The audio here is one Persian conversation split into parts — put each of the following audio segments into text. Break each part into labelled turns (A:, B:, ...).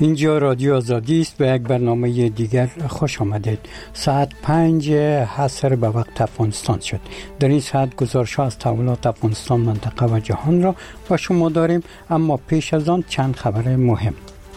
A: اینجا رادیو آزادی است. به یک برنامه دیگر خوش آمدید. ساعت 5 عصر به وقت افغانستان شد. در این ساعت گزارش‌ها از تحولات افغانستان، منطقه و جهان را با شما داریم، اما پیش از آن چند خبر مهم.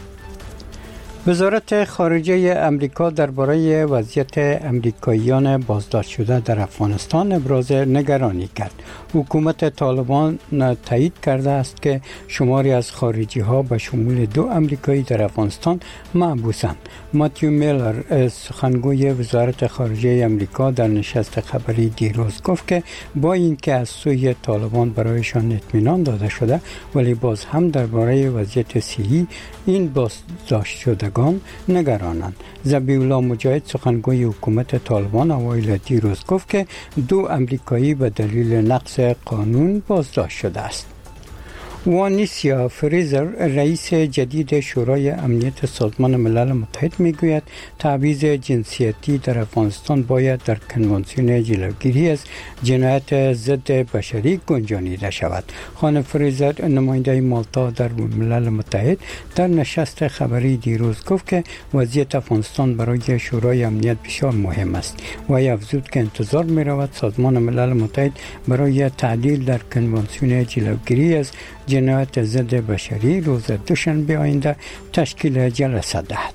A: وزارت خارجه امریکا درباره وضعیت امریکاییان بازداشت شده در افغانستان ابراز نگرانی کرد. حکومت طالبان تایید کرده است که شماری از خارجی ها به شمول 2 امریکایی در افغانستان محبوسند. ماتیو میلر، سخنگوی وزارت خارجه امریکا، در نشست خبری دیروز گفت که با اینکه از سوی طالبان برایشان اطمینان داده شده، ولی باز هم درباره وضعیت صحی این بازداشت شدگان نگرانند. ذبیح الله مجاهد، سخنگوی حکومت طالبان، اوایل دیروز گفت که 2 امریکایی به دلیل نقض قانون بازداشت شده است. وانیسیا فریزر، رئیس جدید شورای امنیت سازمان ملل متحد، میگوید تبعیض جنسیتی در افغانستان باید در کنوانسیون جلوگیری از جنایت ضد بشری گنجانیده شود. خانم فریزر، نماینده مالتا در ملل متحد، در نشست خبری دیروز گفت که وضعیت افغانستان برای شورای امنیت بسیار مهم است و افزود که انتظار می‌رود سازمان ملل متحد برای تعدیل در کنوانسیون جلوگیری از جنایت ضد بشری روز دوشنبه آینده تشکیل جلسه دهد.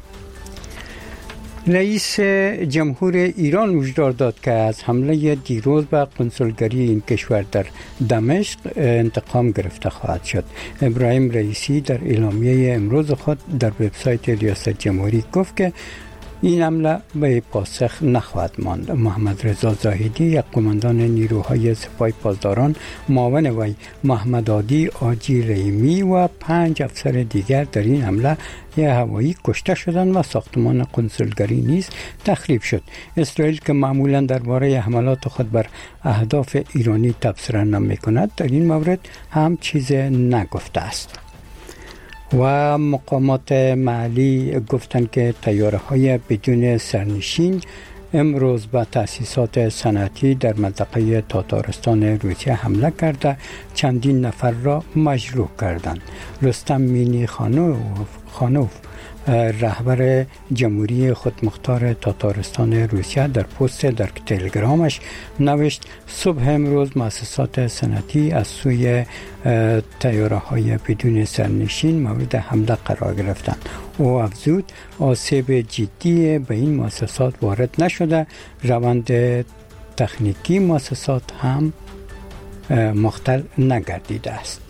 A: رئیس جمهور ایران هشدار داد که از حمله دیروز به قنصلگری این کشور در دمشق انتقام گرفته خواهد شد. ابراهیم رئیسی در اعلامیه امروز خود در وبسایت ریاست جمهوری گفت که این حمله به پاسخ نخواهد ماند. محمد رضا زاهدی، یک قماندان نیروهای سپاه پاسداران، معاون وی محمد عادی آجی رحیمی و 5 افسر دیگر در این حمله هوایی کشته شدند و ساختمان قنصلگری نیز تخریب شد. اسرائیل که معمولا درباره حملات خود بر اهداف ایرانی تبصره نمی‌کند، در این مورد هم چیز نگفته است. و مقامات محلی گفتند که طیاره‌های بدون سرنشین امروز به تأسیسات صنعتی در منطقه تاتارستان روسیه حمله کرده چندین نفر را مجروح کردند. رستم مینی خانوف، رهبر جمهوری خودمختار تاتارستان روسیه، در پست در تلگرامش نوشت صبح امروز مؤسسات صنعتی از سوی طیاره‌های بدون سرنشین مورد حمله قرار گرفتند. او افزود آسیب جدی به این مؤسسات وارد نشده، روند تکنیکی مؤسسات هم مختل نگردیده است.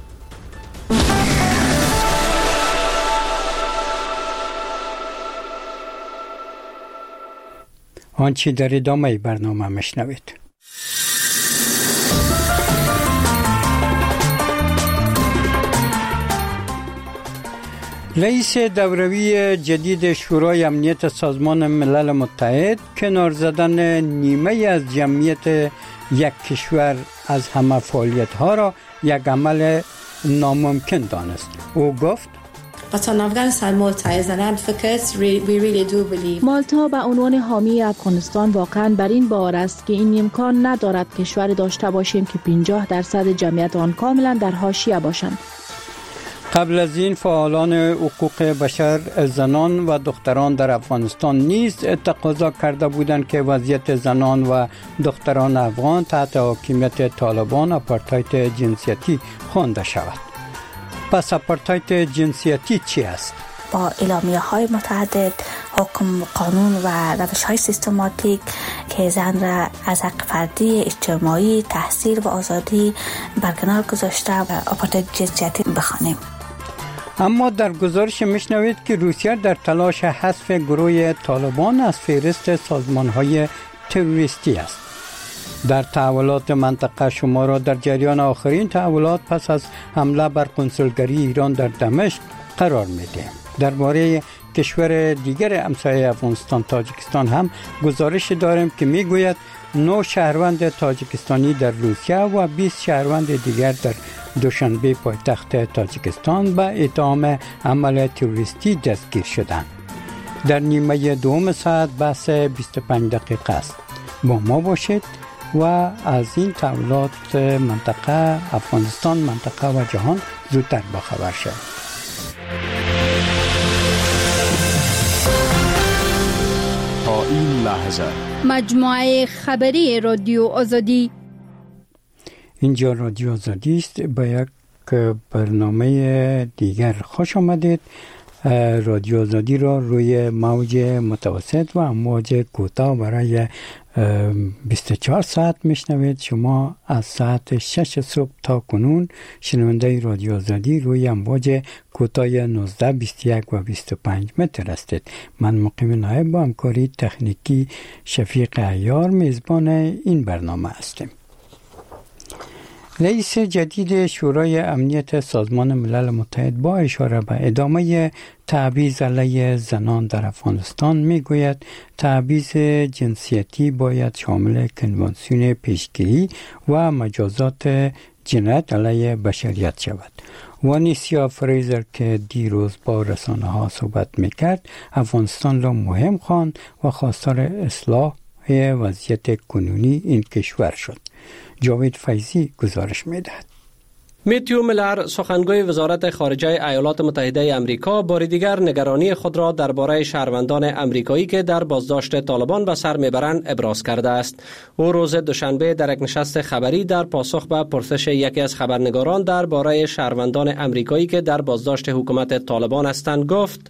A: آنچه در ادامه برنامه مشنوید. رئیس دوروی جدید شورای امنیت سازمان ملل متحد کنار زدن نیمه از جمعیت یک کشور از همه فعالیت‌ها را یک عمل ناممکن دانست. او گفت
B: مالتا به عنوان حامی افغانستان واقعا بر این باور است که این امکان ندارد کشور داشته باشیم که 50% جمعیت آن کاملا در حاشیه باشند.
A: قبل از این فعالان حقوق بشر، زنان و دختران در افغانستان نیز تقاضا کرده بودند که وضعیت زنان و دختران افغان تحت حاکمیت طالبان آپارتاید جنسیتی خوانده شود. پس آپارتاید جنسیتی چی است؟
C: با اعلامیه‌های متعدد، حکم قانون و روش‌های سیستماتیک که زن را از حق فردی، اجتماعی، تحصیل و آزادی برکنار گذاشته و آپارتاید جنسیتی بخوانیم.
A: اما در گزارش میشنوید که روسیه در تلاش حذف گروه طالبان از فهرست سازمان‌های تروریستی است. در تحولات منطقه شما را در جریان آخرین تحولات پس از حمله بر قنصلگری ایران در دمشق قرار میدیم. درباره کشور دیگر همسایه افغانستان، تاجیکستان، هم گزارش داریم که میگوید 9 شهروند تاجیکستانی در روسیه و 20 شهروند دیگر در دوشنبه پایتخت تاجیکستان به اتهام عمل تروریستی دستگیر شدند. در نیمه دوم ساعت بحث 25 دقیقه است. با ما باشید و از این تحولات منطقه افغانستان، منطقه و جهان زودتر باخبر شوید.
D: این لحظه
E: مجموعه خبری رادیو آزادی.
A: اینجا رادیو آزادی است. با یک برنامه دیگر خوش آمدید. رادیو آزادی را روی موج متوسط و موج کوتاه برای 24 ساعت میشنوید. شما از ساعت 6 صبح تا کنون شنونده رادیو آزادی روی امواج کوتاه 19، 21 و 25 متر هستید. من مقیم نایب با همکاری تکنیکی شفیق عیار میزبان این برنامه هستیم. رئیس جدید شورای امنیت سازمان ملل متحد با اشاره به ادامه تبعیض علیه زنان در افغانستان میگوید تبعیض جنسیتی باید شامل کنوانسیون پیشگیری و مجازات جنایت علیه بشریت شود. وانیسیا فریزر که دیروز با رسانه ها صحبت میکرد افغانستان را مهم خواند و خواستار اصلاح وضعیت کنونی این کشور شد. جاوید فیضی گزارش می‌دهد.
F: میتیو میلر سخنگوی وزارت خارجه ایالات متحده آمریکا بار دیگر نگرانی خود را درباره شهروندان آمریکایی که در بازداشت طالبان به سر میبرند ابراز کرده است. او روز دوشنبه در یک نشست خبری در پاسخ به پرسش یکی از خبرنگاران درباره شهروندان آمریکایی که در بازداشت حکومت طالبان هستند گفت: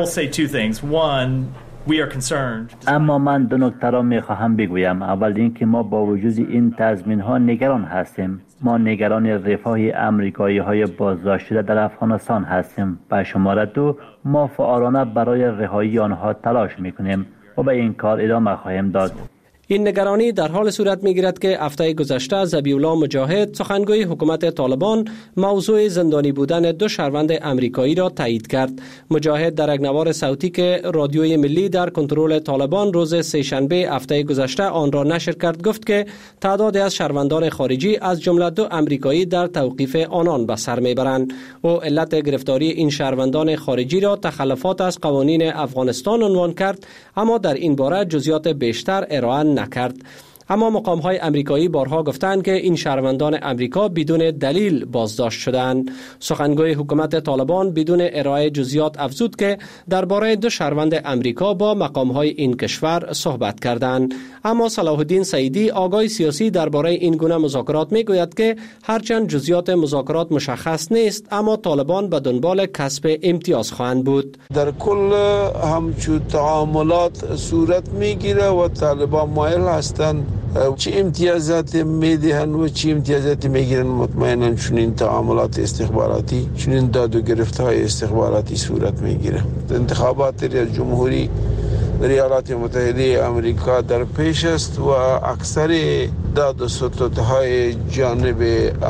G: اما من دو نکته را میخواهم بگویم. اول اینکه ما با وجود این تضمین ها نگران هستیم. ما نگران رفاه امریکایی های بازداشت شده در افغانستان هستیم. و شماره دو، ما فعالانه برای رهایی آنها تلاش میکنیم و به این کار ادامه خواهیم داد.
F: این نگرانی در حال صورت میگیرد که هفته گذشته ذبیح الله مجاهد سخنگوی حکومت طالبان موضوع زندانی بودن دو شهروند امریکایی را تایید کرد. مجاهد در یک نوار صوتی که رادیوی ملی در کنترل طالبان روز سه‌شنبه هفته گذشته آن را نشر کرد گفت که تعدادی از شهروندان خارجی از جمله دو امریکایی در توقیف آنان به سر میبرند. او علت گرفتاری این شهروندان خارجی را تخلفات از قوانین افغانستان عنوان کرد، اما در این باره جزئیات بیشتر ارائه نکرد. اما مقام‌های امریکایی بارها گفتند که این شهروندان امریکا بدون دلیل بازداشت شدند. سخنگوی حکومت طالبان بدون ارائه جزئیات افزود که درباره دو شهروند امریکا با مقام‌های این کشور صحبت کردند. اما صلاح الدین سعیدی آگاه سیاسی درباره این گونه مذاکرات میگوید که هرچند جزئیات مذاکرات مشخص نیست، اما طالبان به دنبال کسب امتیاز خواهند بود.
H: در کل همچون تعاملات صورت میگیره و طالبان مایل هستند چه امتیازات میدهن و چه امتیازات میگیرن. مطمئنا چنین تعاملات استخباراتی، چنین داد و گرفت‌های استخباراتی صورت میگیره. انتخابات ریاست جمهوری در ایالات متحده آمریکا در پیش است و اکثر داد و ستدهای جانب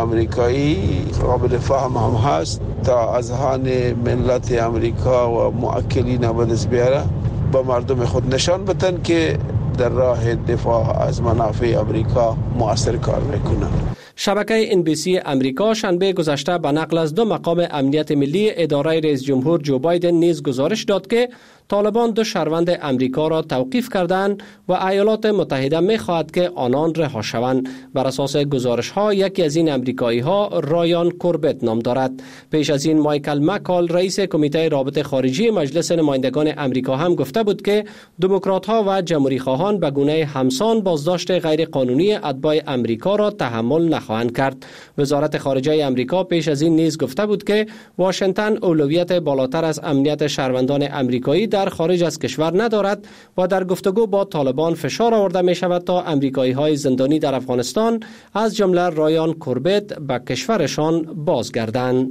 H: آمریکایی قابل فهم هم هست تا اذهان ملت آمریکا و مؤکلین به دست بیاره، با مردم خود نشان بدن که در راه دفاع از منافع آمریکا مؤثر کار میکنن.
F: شبکه NBC امریکا شنبه گذشته به نقل از دو مقام امنیت ملی اداره رئیس جمهور جو بایدن نیز گزارش داد که طالبان دو شهروند امریکا را توقیف کردند و ایالات متحده می‌خواهد که آنان رها شوند. بر اساس گزارش‌ها یکی از این امریکایی‌ها رایان کوربت نام دارد. پیش از این مایکل مکال رئیس کمیته رابطه خارجی مجلس نمایندگان امریکا هم گفته بود که دموکرات‌ها و جمهوری‌خواهان به گونه همسان بازداشت غیرقانونی اتباع امریکا را تحمل نخواهند کرد. وزارت خارجه امریکا پیش از این نیز گفته بود که واشنگتن اولویت بالاتر از امنیت شهروندان امریکایی در خارج از کشور ندارد و در گفتگو با طالبان فشار آورده می شود تا امریکایی های زندانی در افغانستان از جمله رایان کوربت به کشورشان بازگردند.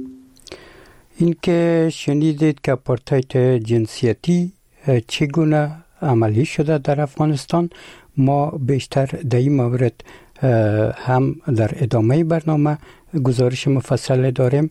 A: این که شنیدید که آپارتاید جنسیتی چگونه عملی شده در افغانستان، ما بیشتر در این مورد هم در ادامه برنامه گزارش مفصل داریم.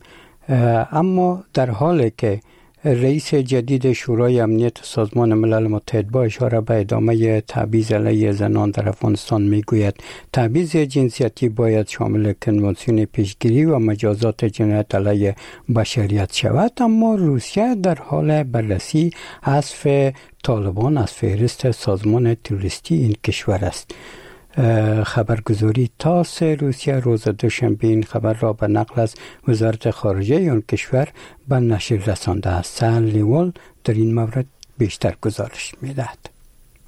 A: اما در حالی که رئیس جدید شورای امنیت سازمان ملل متحد با اشاره به ادامه تبعیض علیه زنان در افغانستان میگوید تبعیض جنسیتی باید شامل کنوانسیون پیشگیری و مجازات جنایت علیه بشریت شود، اما روسیه در حال بررسی حذف طالبان از فهرست سازمان تروریستی این کشور است. خبرگزاری تاس روسیه روز دوشنبه این خبر را به نقل از وزارت خارجه آن کشور به نشر رسانده است. سهل لیول در این مورد بیشتر گزارش می‌دهد.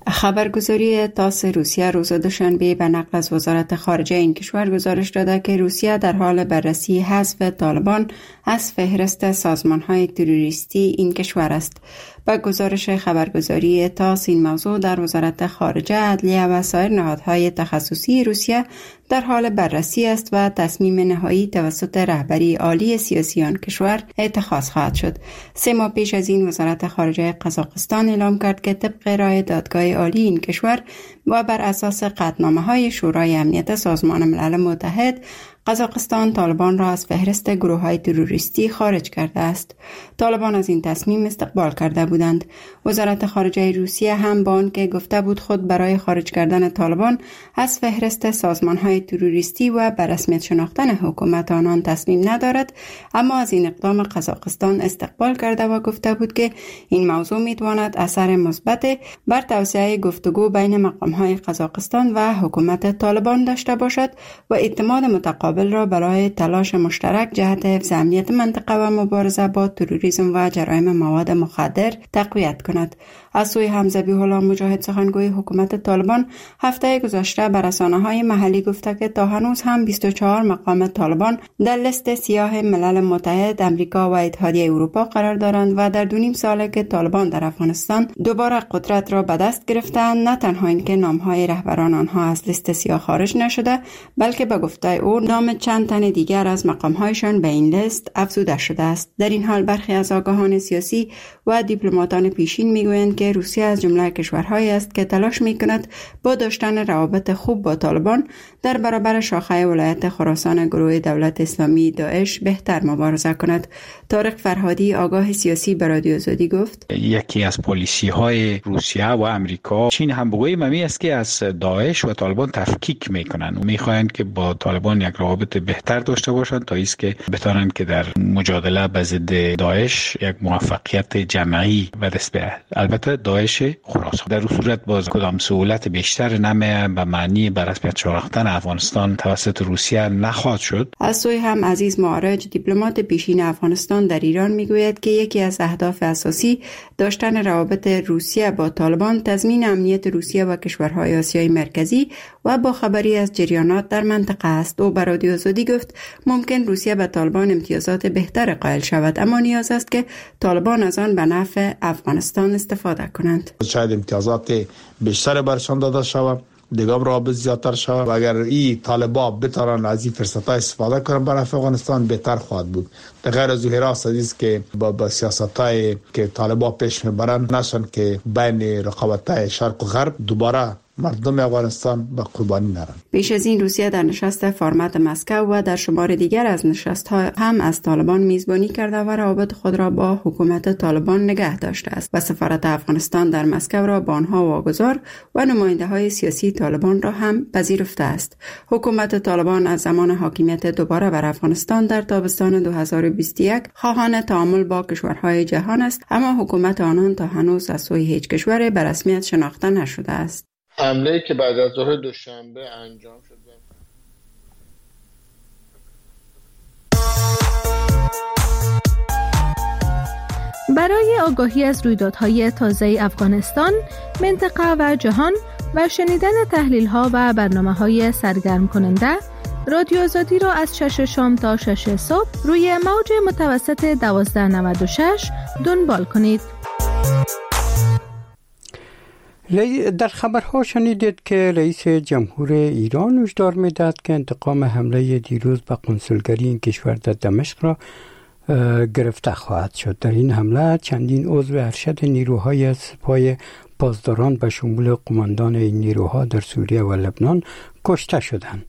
D: خبرگزاری تاس روسیه روز دوشنبه به نقل از وزارت خارجه این کشور گزارش داده که روسیه در حال بررسی حذف طالبان از فهرست سازمان‌های تروریستی این کشور است. با گزارش خبرگزاری تاس این موضوع در وزارت خارجه، عدلیه و سایر نهادهای تخصصی روسیه در حال بررسی است و تصمیم نهایی توسط رهبری عالی سیاسی آن کشور اتخاذ خواهد شد. 3 ماه پیش از این وزارت خارجه قزاقستان اعلام کرد که طبق رای دادگاه عالی این کشور و بر اساس قطعنامه‌های شورای امنیت سازمان ملل متحد، قزاقستان طالبان را از فهرست گروه‌های تروریستی خارج کرده است. طالبان از این تصمیم استقبال کرده بودند. وزارت خارجه روسیه هم با آنکه گفته بود خود برای خارج کردن طالبان از فهرست سازمان‌های تروریستی و به رسمیت شناختن حکومت آنان تصمیم ندارد، اما از این اقدام قزاقستان استقبال کرده و گفته بود که این موضوع می‌تواند اثر مثبت بر توسعه گفتگو بین مقام‌های قزاقستان و حکومت طالبان داشته باشد و اعتماد متقابل را برای تلاش مشترک جهت حفظ امنیت منطقه و مبارزه با تروریسم و جرایم مواد مخدر تقویت کند. از سوی هم ذبیح الله مجاهد، سخنگوی حکومت طالبان، هفته گذشته به رسانه‌های محلی گفته که تا هنوز هم 24 مقام طالبان در لیست سیاه ملل متحد، امریکا و اتحادیه اروپا قرار دارند و در 2.5 ساله که طالبان در افغانستان دوباره قدرت را به دست گرفتند، نه تنها اینکه نام‌های رهبران آنها از لیست سیاه خارج نشده، بلکه به گفته او نام چند تن دیگر از مقام‌هایشان به این لیست افزوده شده است. در این حال برخی از آگاهان سیاسی و دیپلماتان پیشین میگویند که روسیه از جمله کشورهایی است که تلاش میکند با داشتن روابط خوب با طالبان در برابر شاخه ولایت خراسان گروه دولت اسلامی داعش بهتر مبارزه کند. طارق فرهادی، آگاه سیاسی، به رادیو آزادی گفت:
I: یکی از پالیسی های روسیه و امریکا، چین هم بگوییم، همی است که از داعش و طالبان تفکیک میکنن و میخواهند که با طالبان یک روابط بهتر داشته باشند تا ایست که بتوانند که در مجادله به ضد داعش یک موفقیت جمعی به دست بیارند. البته داعش خراسان در صورت باز کدام سهولت بیشتر نمیه به معنی به رسمیت شناختن افغانستان توسط روسیه نخواهد شد.
D: از سوی هم عزیز معارج، دیپلمات پیشین افغانستان، در ایران میگوید که یکی از اهداف اساسی داشتن روابط روسیه با طالبان تضمین امنیت روسیه و کشورهای آسیای مرکزی و با خبری از جریانات در منطقه است. او به رادیو آزادی گفت ممکن روسیه به طالبان امتیازات بهتر قائل شود، اما نیاز است که طالبان از آن به نفع افغانستان استفاده کنند.
J: شاید امتیازات بیشتر برشان داده شود، دیگه رابط زیادتر شود و اگر این طالبا بتوانند از این فرصت‌ها استفاده کنند برای افغانستان بهتر خواهد بود. در غیر از حراس است که با سیاست‌های که طالبا پیش میبرند نشن که بین رقابت‌های شرق و غرب دوباره مردم افغانستان به قربانی نرن.
D: پیش از این روسیه در نشست فرمت مسکو و در شمار دیگر از نشست‌ها هم از طالبان میزبانی کرده و روابط خود را با حکومت طالبان نگه داشته است و سفارت افغانستان در مسکو را با آنها واگذار و نماینده‌های سیاسی طالبان را هم پذیرفته است. حکومت طالبان از زمان حاکمیت دوباره بر افغانستان در تابستان 2021 خواهان تعامل با کشورهای جهان است، اما حکومت آنان تا هنوز از سوی هیچ کشور به رسمیت شناخته نشده است.
K: حمله‌ای که بعد از ظهر دوشنبه انجام شد
B: برای آگاهی از رویدادهای تازه افغانستان، منطقه و جهان و شنیدن تحلیل‌ها و برنامه‌های سرگرم کننده، رادیو آزادی را از 6 شام تا 6 صبح روی موج متوسط 1296 دنبال کنید.
A: در خبرها شنیدید که رئیس جمهور ایران هشدار می‌داد که انتقام حمله دیروز به قنصلگری این کشور در دمشق را گرفته خواهد شد. در این حمله چندین عضو ارشد نیروهای سپاه پاسداران به شمول قماندان این نیروها در سوریه و لبنان کشته شدند.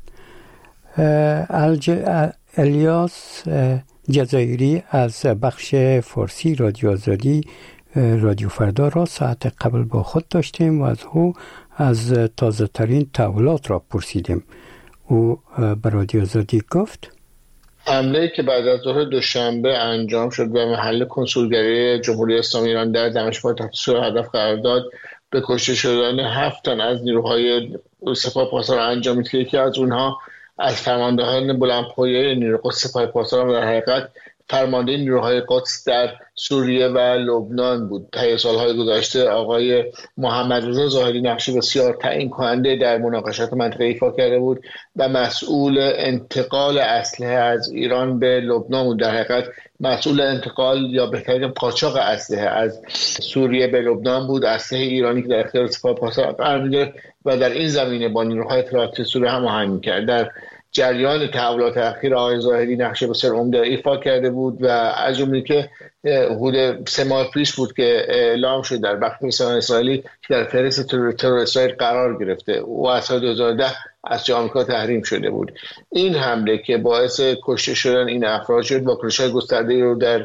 A: الیاس جزایری از بخش فارسی رادیو آزادی رادیو فردا را ساعت قبل با خود داشتیم و از او از تازه ترین تحولات را پرسیدیم. او به رادیو آزادی گفت
K: حمله‌ای که بعد از ظهر دوشنبه انجام شد و محل کنسولگری جمهوری اسلامی ایران در دمشق تحت هدف قرار داد، به کشته شدن 7 تن از نیروهای سپاه پاسداران انجامید که یکی از اونها از فرماندهان بلندپایه نیروی سپاه پاسداران در حقیقت فرمانده نیروهای قدس در سوریه و لبنان بود. طی سالهای گذشته آقای محمد رضا ظاهری نقشی بسیار تعیین کننده در مناقشات منطقه ایفا کرده بود و مسئول انتقال اسلحه از ایران به لبنان بود. در حقیقت مسئول انتقال یا بهتر قاچاق اسلحه از سوریه به لبنان بود، اسلحه ایرانی که در اختیار سپاه پاسداران قرار می‌گرفت و در این زمینه با نیروهای اطلاعاتی سوریه هماهنگی می‌کرد. در جریان تحولات اخیر آقای ظاهری نقش بسیار عمده ایفا کرده بود و از جمله که حدود 3 ماه پیش بود که اعلام شد در بخش میثاق اسرائیلی که در فهرست ترور اسرائیل قرار گرفته و از سال 2010 از آمریکا تحریم شده بود. این حمله که باعث کشته شدن این افراد شد با کشتار گسترده رو در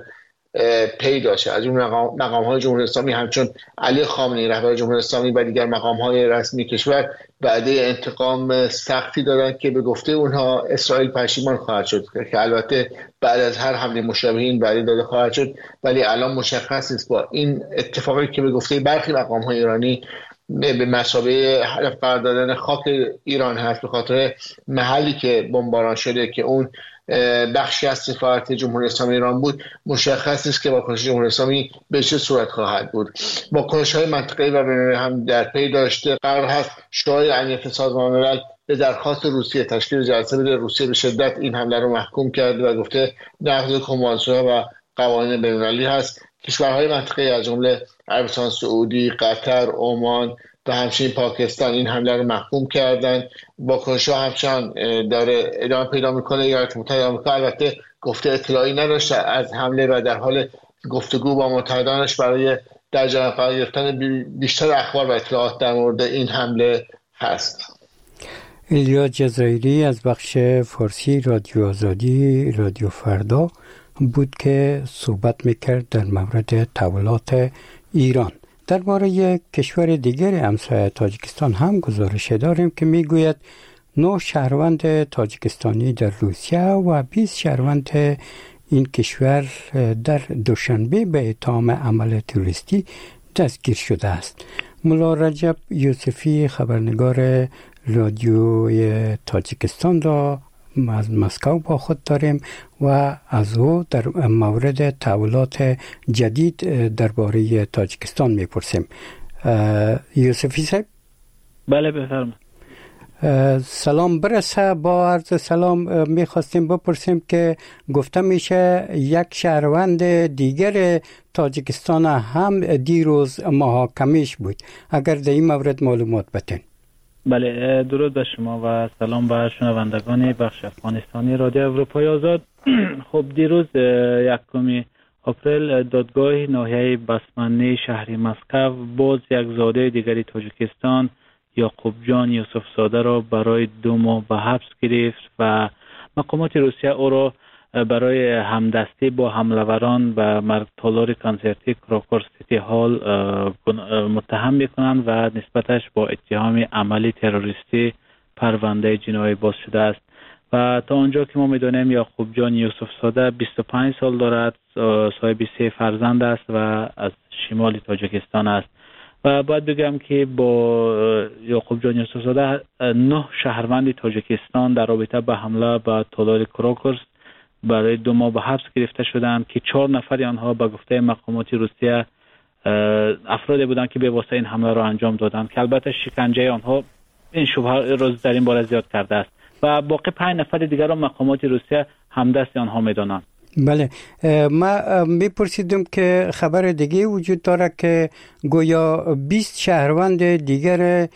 K: پی داشته. از اون مقام‌های جمهوری اسلامی همچون علی خامنه‌ای رهبر جمهوری اسلامی و دیگر مقام‌های رسمی کشور وعده انتقام سختی دادند که به گفته اونها اسرائیل پشیمان خواهد شد، که البته بعد از هر حمله مشابه این وعده داده خواهد شد، ولی الان مشخص است با این اتفاقی که به گفته برخی مقام‌های ایرانی به مثابه هدف قرار دادن خاک ایران هست، به خاطر محلی که بمباران شده که اون بخشی از سفارت جمهوری اسلامی ایران بود، مشخص است که واکنش جمهوری اسلامی به چه صورت خواهد بود. واکنش‌های منطقه‌ای و بین‌المللی هم در پی داشته. قرار هست شورای امنیت سازمان ملل به درخواست روسیه تشکیل جلسه بده. روسیه به شدت این حمله رو محکوم کرده و گفته نقض کنوانسیون‌ها و قوانین بین‌المللی هست. کشورهای منطقه‌ای از جمله عربستان سعودی، قطر، عمان و همچنین پاکستان این حمله رو محکوم کردن. واکنش‌ها همچنان داره ادامه پیدا میکنه. ایالات متحده آمریکا البته گفته اطلاعی نداشته از حمله و در حال گفتگو با متحدانش برای در جریان قرار گرفتن بیشتر اخبار و اطلاعات در مورد این حمله هست.
A: ایلیا جزایری از بخش فارسی رادیو آزادی رادیو فردا بود که صحبت میکرد در مورد تحولات ایران. درباره کشور دیگر همسایه تاجیکستان هم گزارش داریم که میگوید 9 شهروند تاجیکستانی در روسیه و 20 شهروند این کشور در دوشنبه به اتهام عمل تروریستی دستگیر شده است. ملا رجب یوسفی خبرنگار رادیوی تاجیکستان را از مسکو با خود داریم و از او در مورد تحولات جدید درباره تاجیکستان میپرسیم. یوسفی صاحب.
L: بله بفرمایید.
A: سلام برسه. با عرض سلام میخواستیم بپرسیم که گفته میشه یک شهروند دیگر تاجیکستان هم دیروز محاکمش بود. اگر در این مورد معلومات بدین.
L: بله درود به شما و سلام به شنوندگان بخش افغانستانی رادیو اروپای آزاد. خب دیروز 1 آپریل دادگاه ناحیه بسمنی شهر مسکو باز یک زاده دیگری تاجیکستان یعقوب جان یوسف زاده را برای 2 ماه به حبس گرفت و مقامات روسیه او را برای همدستی با حمله‌وران و تالار کنسرتی کراکور سیتی هال متهم می‌کنند و نسبتش با اتهام عملی تروریستی پرونده جنایی باز شده است. و تا آنجا که ما می‌دانیم یعقوب جان یوسف زاده 25 سال دارد، صاحب 3 فرزند است و از شمال تاجیکستان است. و باید بگم که با یعقوب جان یوسف زاده 9 شهروند تاجیکستان در رابطه با حمله به تالار کراکور برای 2 ماه به حبس گرفته شدند که 4 نفر آنها به گفته مقامات روسیه افرادی بودند که به واسطه این حمله را انجام دادند که البته شکنجه آنها این شبهه را در این باره زیاد کرده است و باقی 5 نفر دیگر را مقامات روسیه همدست آنها می‌دانند.
A: بله، ما میپرسیدم که خبر دیگه وجود داره که گویا 20 شهروند دیگر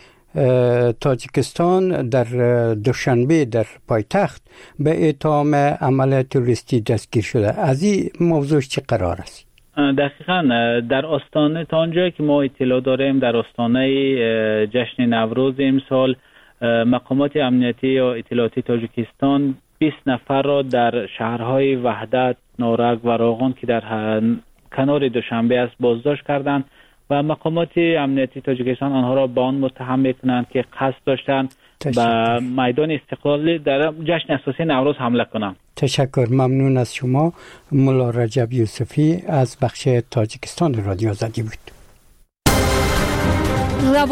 A: تاجیکستان در دوشنبه در پایتخت به اتهام عمل تروریستی دستگیر شده. از این موضوع چه قرار است؟
L: دقیقاً در آستانه تا آنجایی که ما اطلاع داریم در آستانه جشن نوروز امسال مقامات امنیتی یا اطلاعاتی تاجیکستان 20 نفر را در شهرهای وحدت، نارک و راغون که در کنار دوشنبه است بازداشت کردند و مقامات امنیتی تاجیکستان آنها را به آن متهم می‌کنند که قصد داشتند به میدان استقلال در جشن اساسی نوروز حمله کنند.
A: تشکر، ممنون از شما. ملا رجب یوسفی از بخش تاجیکستان رادیو آزادی بود.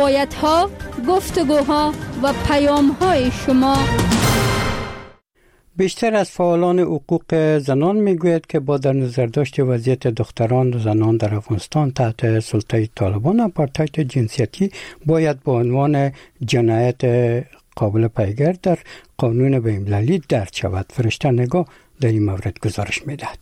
E: روایت‌ها، گفتگوها و پیام‌های شما
A: بیشتر از فعالان حقوق زنان میگوید که با در نظر داشت وضعیت دختران و زنان در افغانستان تحت سلطه طالبان، آپارتاید جنسیتی باید با عنوان جنایت قابل پیگر در قانون بین‌المللی درج شود. فرشته نگاه در این مورد گزارش میدهد.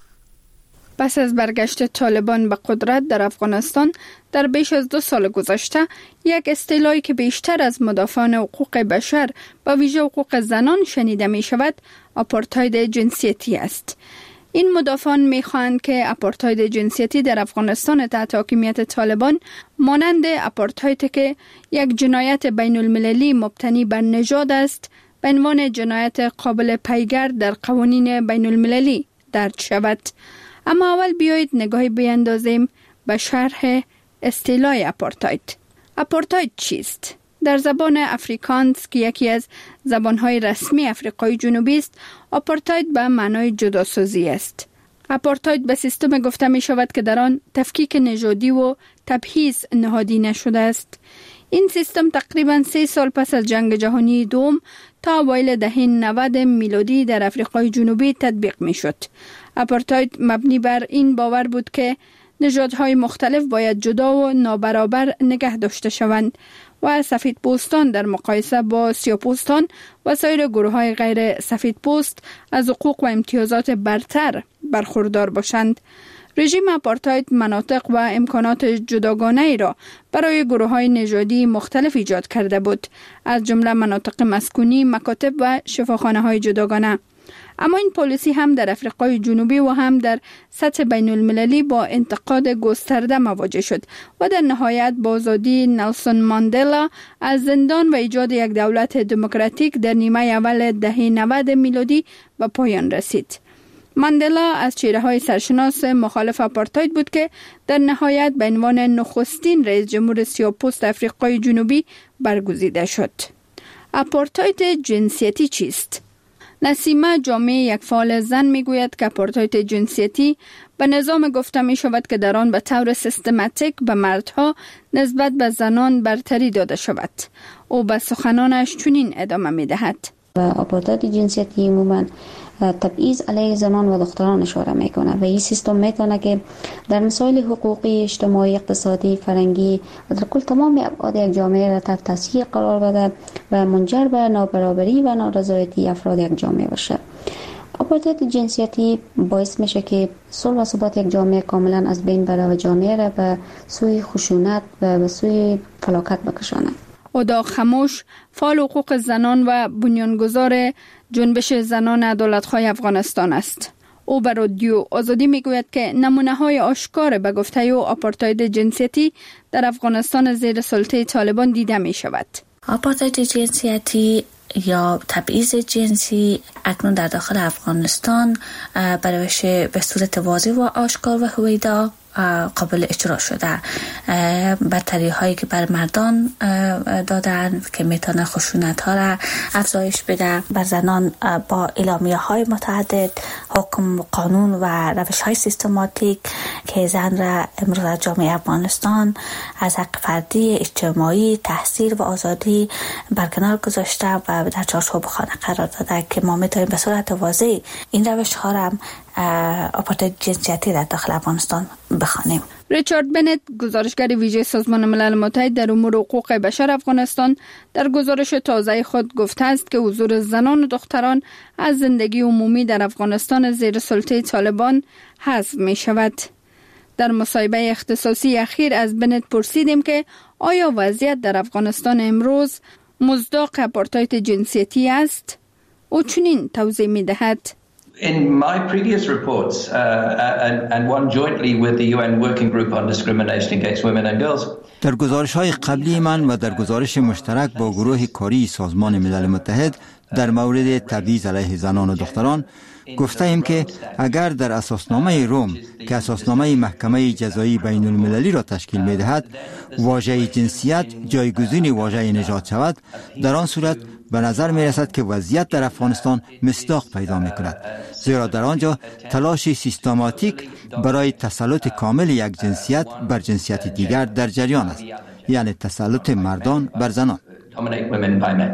E: پس از برگشت طالبان به قدرت در افغانستان در بیش از 2 سال گذشته، یک اصطلاحی که بیشتر از مدافعان حقوق بشر به ویژه حقوق زنان شنیده می شود، آپارتاید جنسیتی است. این مدافعان می خواهند که آپارتاید جنسیتی در افغانستان تحت حاکمیت طالبان مانند آپارتاید که یک جنایت بین المللی مبتنی بر نژاد است، به عنوان جنایت قابل پیگر در قوانین بین المللی درج شود. اما اول بیایید نگاهی بیندازیم به شرح اصطلاح آپارتاید. آپارتاید چیست؟ در زبان افریکانس که یکی از زبانهای رسمی آفریقای جنوبی است، آپارتاید به معنای جداسازی است. آپارتاید به سیستم گفته می شود که در آن تفکیک نژادی و تبعیض نهادی نشده است. این سیستم تقریباً 3 سال پس از جنگ جهانی دوم تا اوایل دهه 90 میلادی در آفریقای جنوبی تطبیق می شد. آپارتاید مبنی بر این باور بود که نژادهای مختلف باید جدا و نابرابر نگه داشته شوند و سفید پوستان در مقایسه با سیاه‌پوستان و سایر گروه‌های غیر سفید پوست از حقوق و امتیازات برتر برخوردار باشند. رژیم آپارتاید مناطق و امکانات جداگانه ای را برای گروه‌های نژادی مختلف ایجاد کرده بود، از جمله مناطق مسکونی، مکاتب و شفاخانه‌های جداگانه. اما این پالیسی هم در آفریقای جنوبی و هم در سطح بین المللی با انتقاد گسترده مواجه شد و در نهایت با آزادی نلسون ماندلا از زندان و ایجاد یک دولت دموکراتیک در نیمه اول دهه 90 میلادی به پایان رسید. ماندلا از چهره‌های سرشناس مخالف آپارتاید بود که در نهایت به عنوان نخستین رئیس جمهور سیاه‌پوست آفریقای جنوبی برگزیده شد. آپارتاید جنسیتی چیست؟ نسیمه جامع، یک فعال زن، میگوید که آپارتاید جنسیتی به نظام گفته می شود که در آن به طور سیستماتیک به مردها نسبت به زنان برتری داده شود. او به سخنانش چنین ادامه می دهد.
M: آپارتاید جنسیتی عموماً تبعیض علیه زنان و دختران اشاره میکنه و این سیستم میتونه که در مسائل حقوقی، اجتماعی، اقتصادی، فرهنگی و در کل تمام ابعاد یک جامعه را تحت تاثیر قرار بده و منجر به نابرابری و نارضایتی افراد یک جامعه بشه. آپارتاید جنسیتی باعث میشه که صلح و ثبات یک جامعه کاملا از بین بره و جامعه را به سوی خشونت و به سوی فلاکت بکشانه.
E: اودا خموش، فعال حقوق زنان و بنیانگذار جنبش زنان عدالت‌خواه افغانستان است. او به رادیو آزادی میگوید که نمونه‌های آشکار به گفته او آپارتاید جنسیتی در افغانستان زیر سلطه طالبان دیده می شود.
C: آپارتاید جنسیتی یا تبعیض جنسی اکنون در داخل افغانستان به صورت واضح و آشکار و هویدا قابل اجرا شده. برتری هایی که بر مردان دادن که میتونه خشونت ها را افزایش بده، بر زنان با اعلامیه های متعدد، حکم قانون و روش های سیستماتیک که زن را امروز در جامعه افغانستان از حق فردی، اجتماعی، تحصیل و آزادی برکنار گذاشته و در چارچوب خانه قرار داده که ما میتونیم به صورت واضح این روش ها را آپارتاید جنسیتی در داخل افغانستان بخوانیم.
E: ریچارد بنت، گزارشگر ویژه سازمان ملل متحد در امور حقوق بشر افغانستان، در گزارش تازه خود گفته است که حضور زنان و دختران از زندگی عمومی در افغانستان زیر سلطه طالبان حذف می شود. در مصاحبه اختصاصی اخیر از بنت پرسیدیم که آیا وضعیت در افغانستان امروز مصداق آپارتاید جنسیتی است؟ او چنین توضیح می دهد.
N: In my previous reports and one jointly with the UN Working Group on Discrimination Against Women and Girls,
O: در گزارش‌های قبلی من و در گزارش مشترک با گروه کاری سازمان ملل متحد در مورد تبعیض علیه زنان و دختران گفته ایم که اگر در اساسنامه روم که اساسنامه محکمه جزایی بین المللی را تشکیل می دهد واژه جنسیت جایگزین واژه نژاد شود، در آن صورت به نظر می رسد که وضعیت در افغانستان مصداق پیدا می کند، زیرا در آنجا تلاش سیستماتیک برای تسلط کامل یک جنسیت بر جنسیت دیگر در جریان است، یعنی تسلط مردان بر زنان.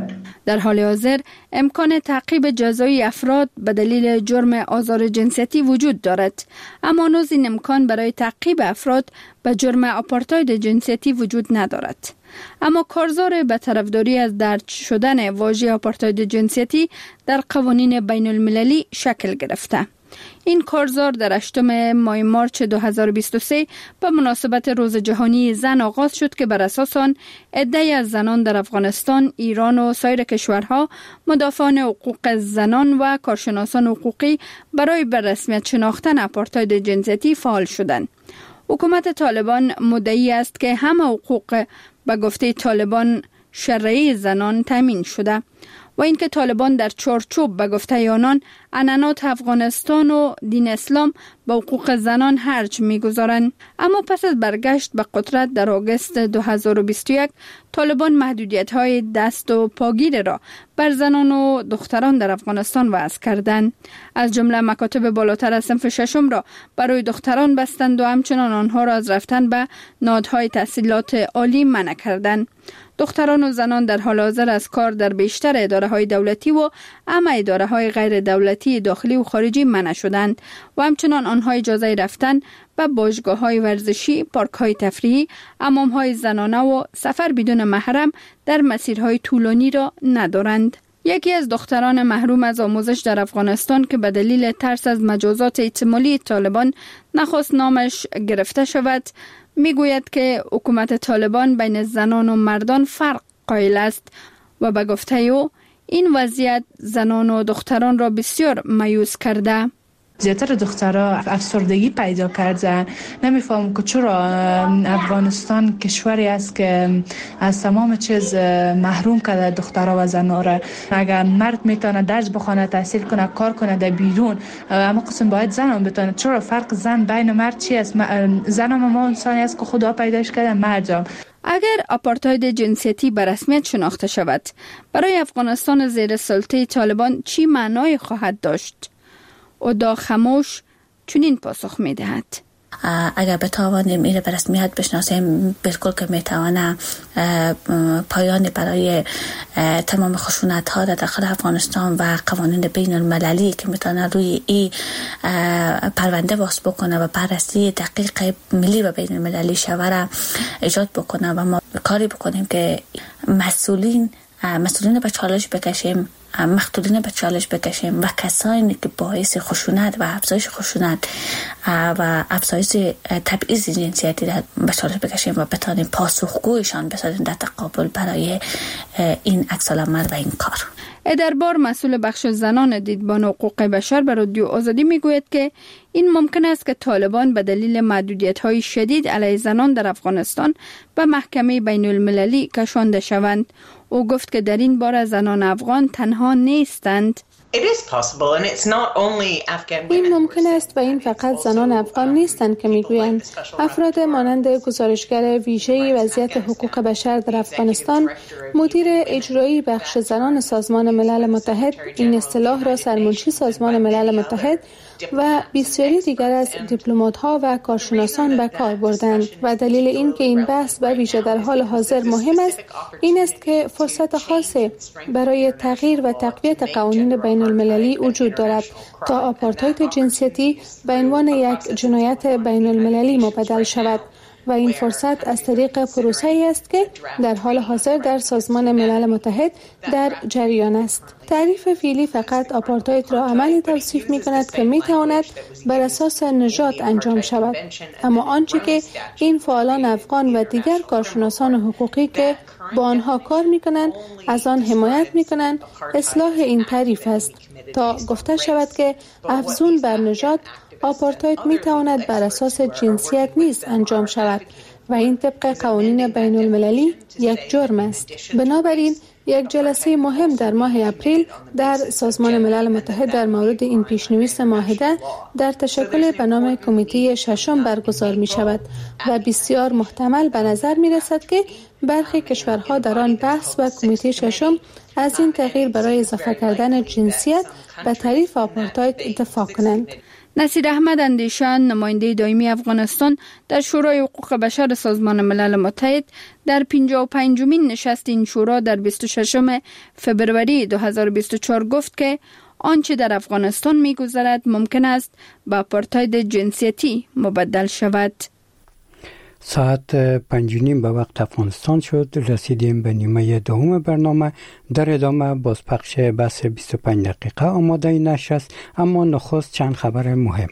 E: در حال حاضر امکان تعقیب جزایی افراد به دلیل جرم آزار جنسیتی وجود دارد، اما هنوز این امکان برای تعقیب افراد به جرم آپارتاید جنسیتی وجود ندارد. اما کارزار به طرفداری از درج شدن واژه آپارتاید جنسیتی در قوانین بین المللی شکل گرفته. این کارزار در 8 ماه مارچ 2023 به مناسبت روز جهانی زن آغاز شد که بر اساس آن عده‌ای از زنان در افغانستان، ایران و سایر کشورها مدافعان حقوق زنان و کارشناسان حقوقی برای به رسمیت شناختن آپارتاید جنسیتی فعال شدند. حکومت طالبان مدعی است که همه حقوق به گفته طالبان شرعی زنان تامین شده و اینکه طالبان در چارچوب به گفته آنان عنعنات افغانستان و دین اسلام به حقوق زنان هرج می‌گذارند. اما پس از برگشت به قدرت در آگوست 2021 طالبان محدودیت‌های دست و پاگیر را بر زنان و دختران در افغانستان وضع کردند. از جمله مکاتب بالاتر از صنف ششم را برای دختران بستند و همچنان آنها را از رفتن به نهادهای تحصیلات عالی منع کردند. دختران و زنان در حال حاضر از کار در بیشتر اداره‌های دولتی و اما اداره‌های غیر دولتی داخلی و خارجی منع شدند و همچنان آنها اجازه رفتن به باشگاه‌های ورزشی، پارک‌های تفریحی، حمام‌های زنانه و سفر بدون محرم در مسیرهای طولانی را ندارند. یکی از دختران محروم از آموزش در افغانستان که به دلیل ترس از مجازات احتمالی طالبان نخواست نامش گرفته شود، میگوید که حکومت طالبان بین زنان و مردان فرق قائل است و به گفته او این وضعیت زنان و دختران را بسیار مایوس کرده.
P: زیاتر دخترها افسردگی پیدا کردن. نمیفهمم که چرا افغانستان کشوری است که از تمام چیز محروم کرده دخترها و زنها را. اگر مرد میتونه درس بخونه، تحصیل کنه، کار کنه در بیرون، اما قسم باید زن هم بتونه. چرا فرق زن بین مرد چی است؟ زن هم انسانی است که خدا پیداش کرده، مرد هم.
E: اگر آپارتاید جنسیتی به رسمیت شناخته شود، برای افغانستان زیر سلطه طالبان چی معنای خواهد داشت؟ اودا خاموش چنین پاسخ می‌دهد:
C: اگر بتوانیم این به رسمیت بشناسیم، بالکل که میتوانه پایان برای تمام خشونت‌ها در داخل افغانستان و قوانین بین المللی که میتونه روی این پرونده واس بکنه و بررسی دقیق ملی و بین المللی شوره ایجاد بکنه و ما کاری بکنیم که مسئولین به چالش بکشیم، مقتولین به چالش بکشیم و کسانی که باعث خشونت و افزایش خشونت و افزایش تبعیض جنسیتی به چالش بکشیم و بتانیم پاسخگویشان بسازیم در تقابل برای این عکس‌العمل و این کار.
E: دربار مسئول بخش زنان دیدبان حقوق بشر به رادیو آزادی میگوید که این ممکن است که طالبان به دلیل محدودیت‌های شدید علیه زنان در افغانستان به محکمه بین المللی کشانده شوند. او گفت که در این باره زنان افغان تنها نیستند.
B: این ممکن است و این فقط زنان افغان نیستند که میگویند. افراد مانند گزارشگر ویژه وضعیت حقوق بشر در افغانستان، مدیر اجرایی بخش زنان سازمان ملل متحد، این اصطلاح را سرمنشی سازمان ملل متحد و بسیاری دیگر از دیپلمات‌ها و کارشناسان به کار بردند و دلیل این که این بحث به ویژه در حال حاضر مهم است این است که فرصت خاصی برای تغییر و تقویت قوانین بین المللی وجود دارد تا آپارتاید جنسیتی به عنوان یک جنایت بین المللی مبدل شود و این فرصت از طریق پروسه‌ای است که در حال حاضر در سازمان ملل متحد در جریان است. تعریف فعلی فقط آپارتاید را عملی توصیف می‌کند که می‌تواند بر اساس نژاد انجام شود، اما آنچه که این فعالان افغان و دیگر کارشناسان حقوقی که با آنها کار می‌کنند از آن حمایت می‌کنند اصلاح این تعریف است تا گفته شود که افزون بر نژاد آپارتاید می‌تواند بر اساس جنسیت نیز انجام شود و این طبق قوانین بین المللی یک جرم است. بنابراین یک جلسه مهم در ماه اپریل در سازمان ملل متحد در مورد این پیشنویس معاهده در تشکل به نام کمیته ششم برگزار می شود و بسیار محتمل به نظر می رسد که برخی کشورها در آن بحث و کمیته ششم از این تغییر برای اضافه کردن جنسیت به تعریف آپارتاید دفاع کنند.
E: نصیر احمد اندیشان، نماینده دائمی افغانستان در شورای حقوق بشر سازمان ملل متحد، در 55مین نشست این شورا در 26 فبروری 2024 گفت که آنچه در افغانستان می‌گذرد ممکن است به آپارتاید جنسیتی مبدل شود.
A: ساعت 5:30 به وقت افغانستان شد. رسیدیم به نیمه دوم برنامه. در ادامه بازپخش بحث 25 دقیقه آماده نشست، اما نخست چند خبر مهم.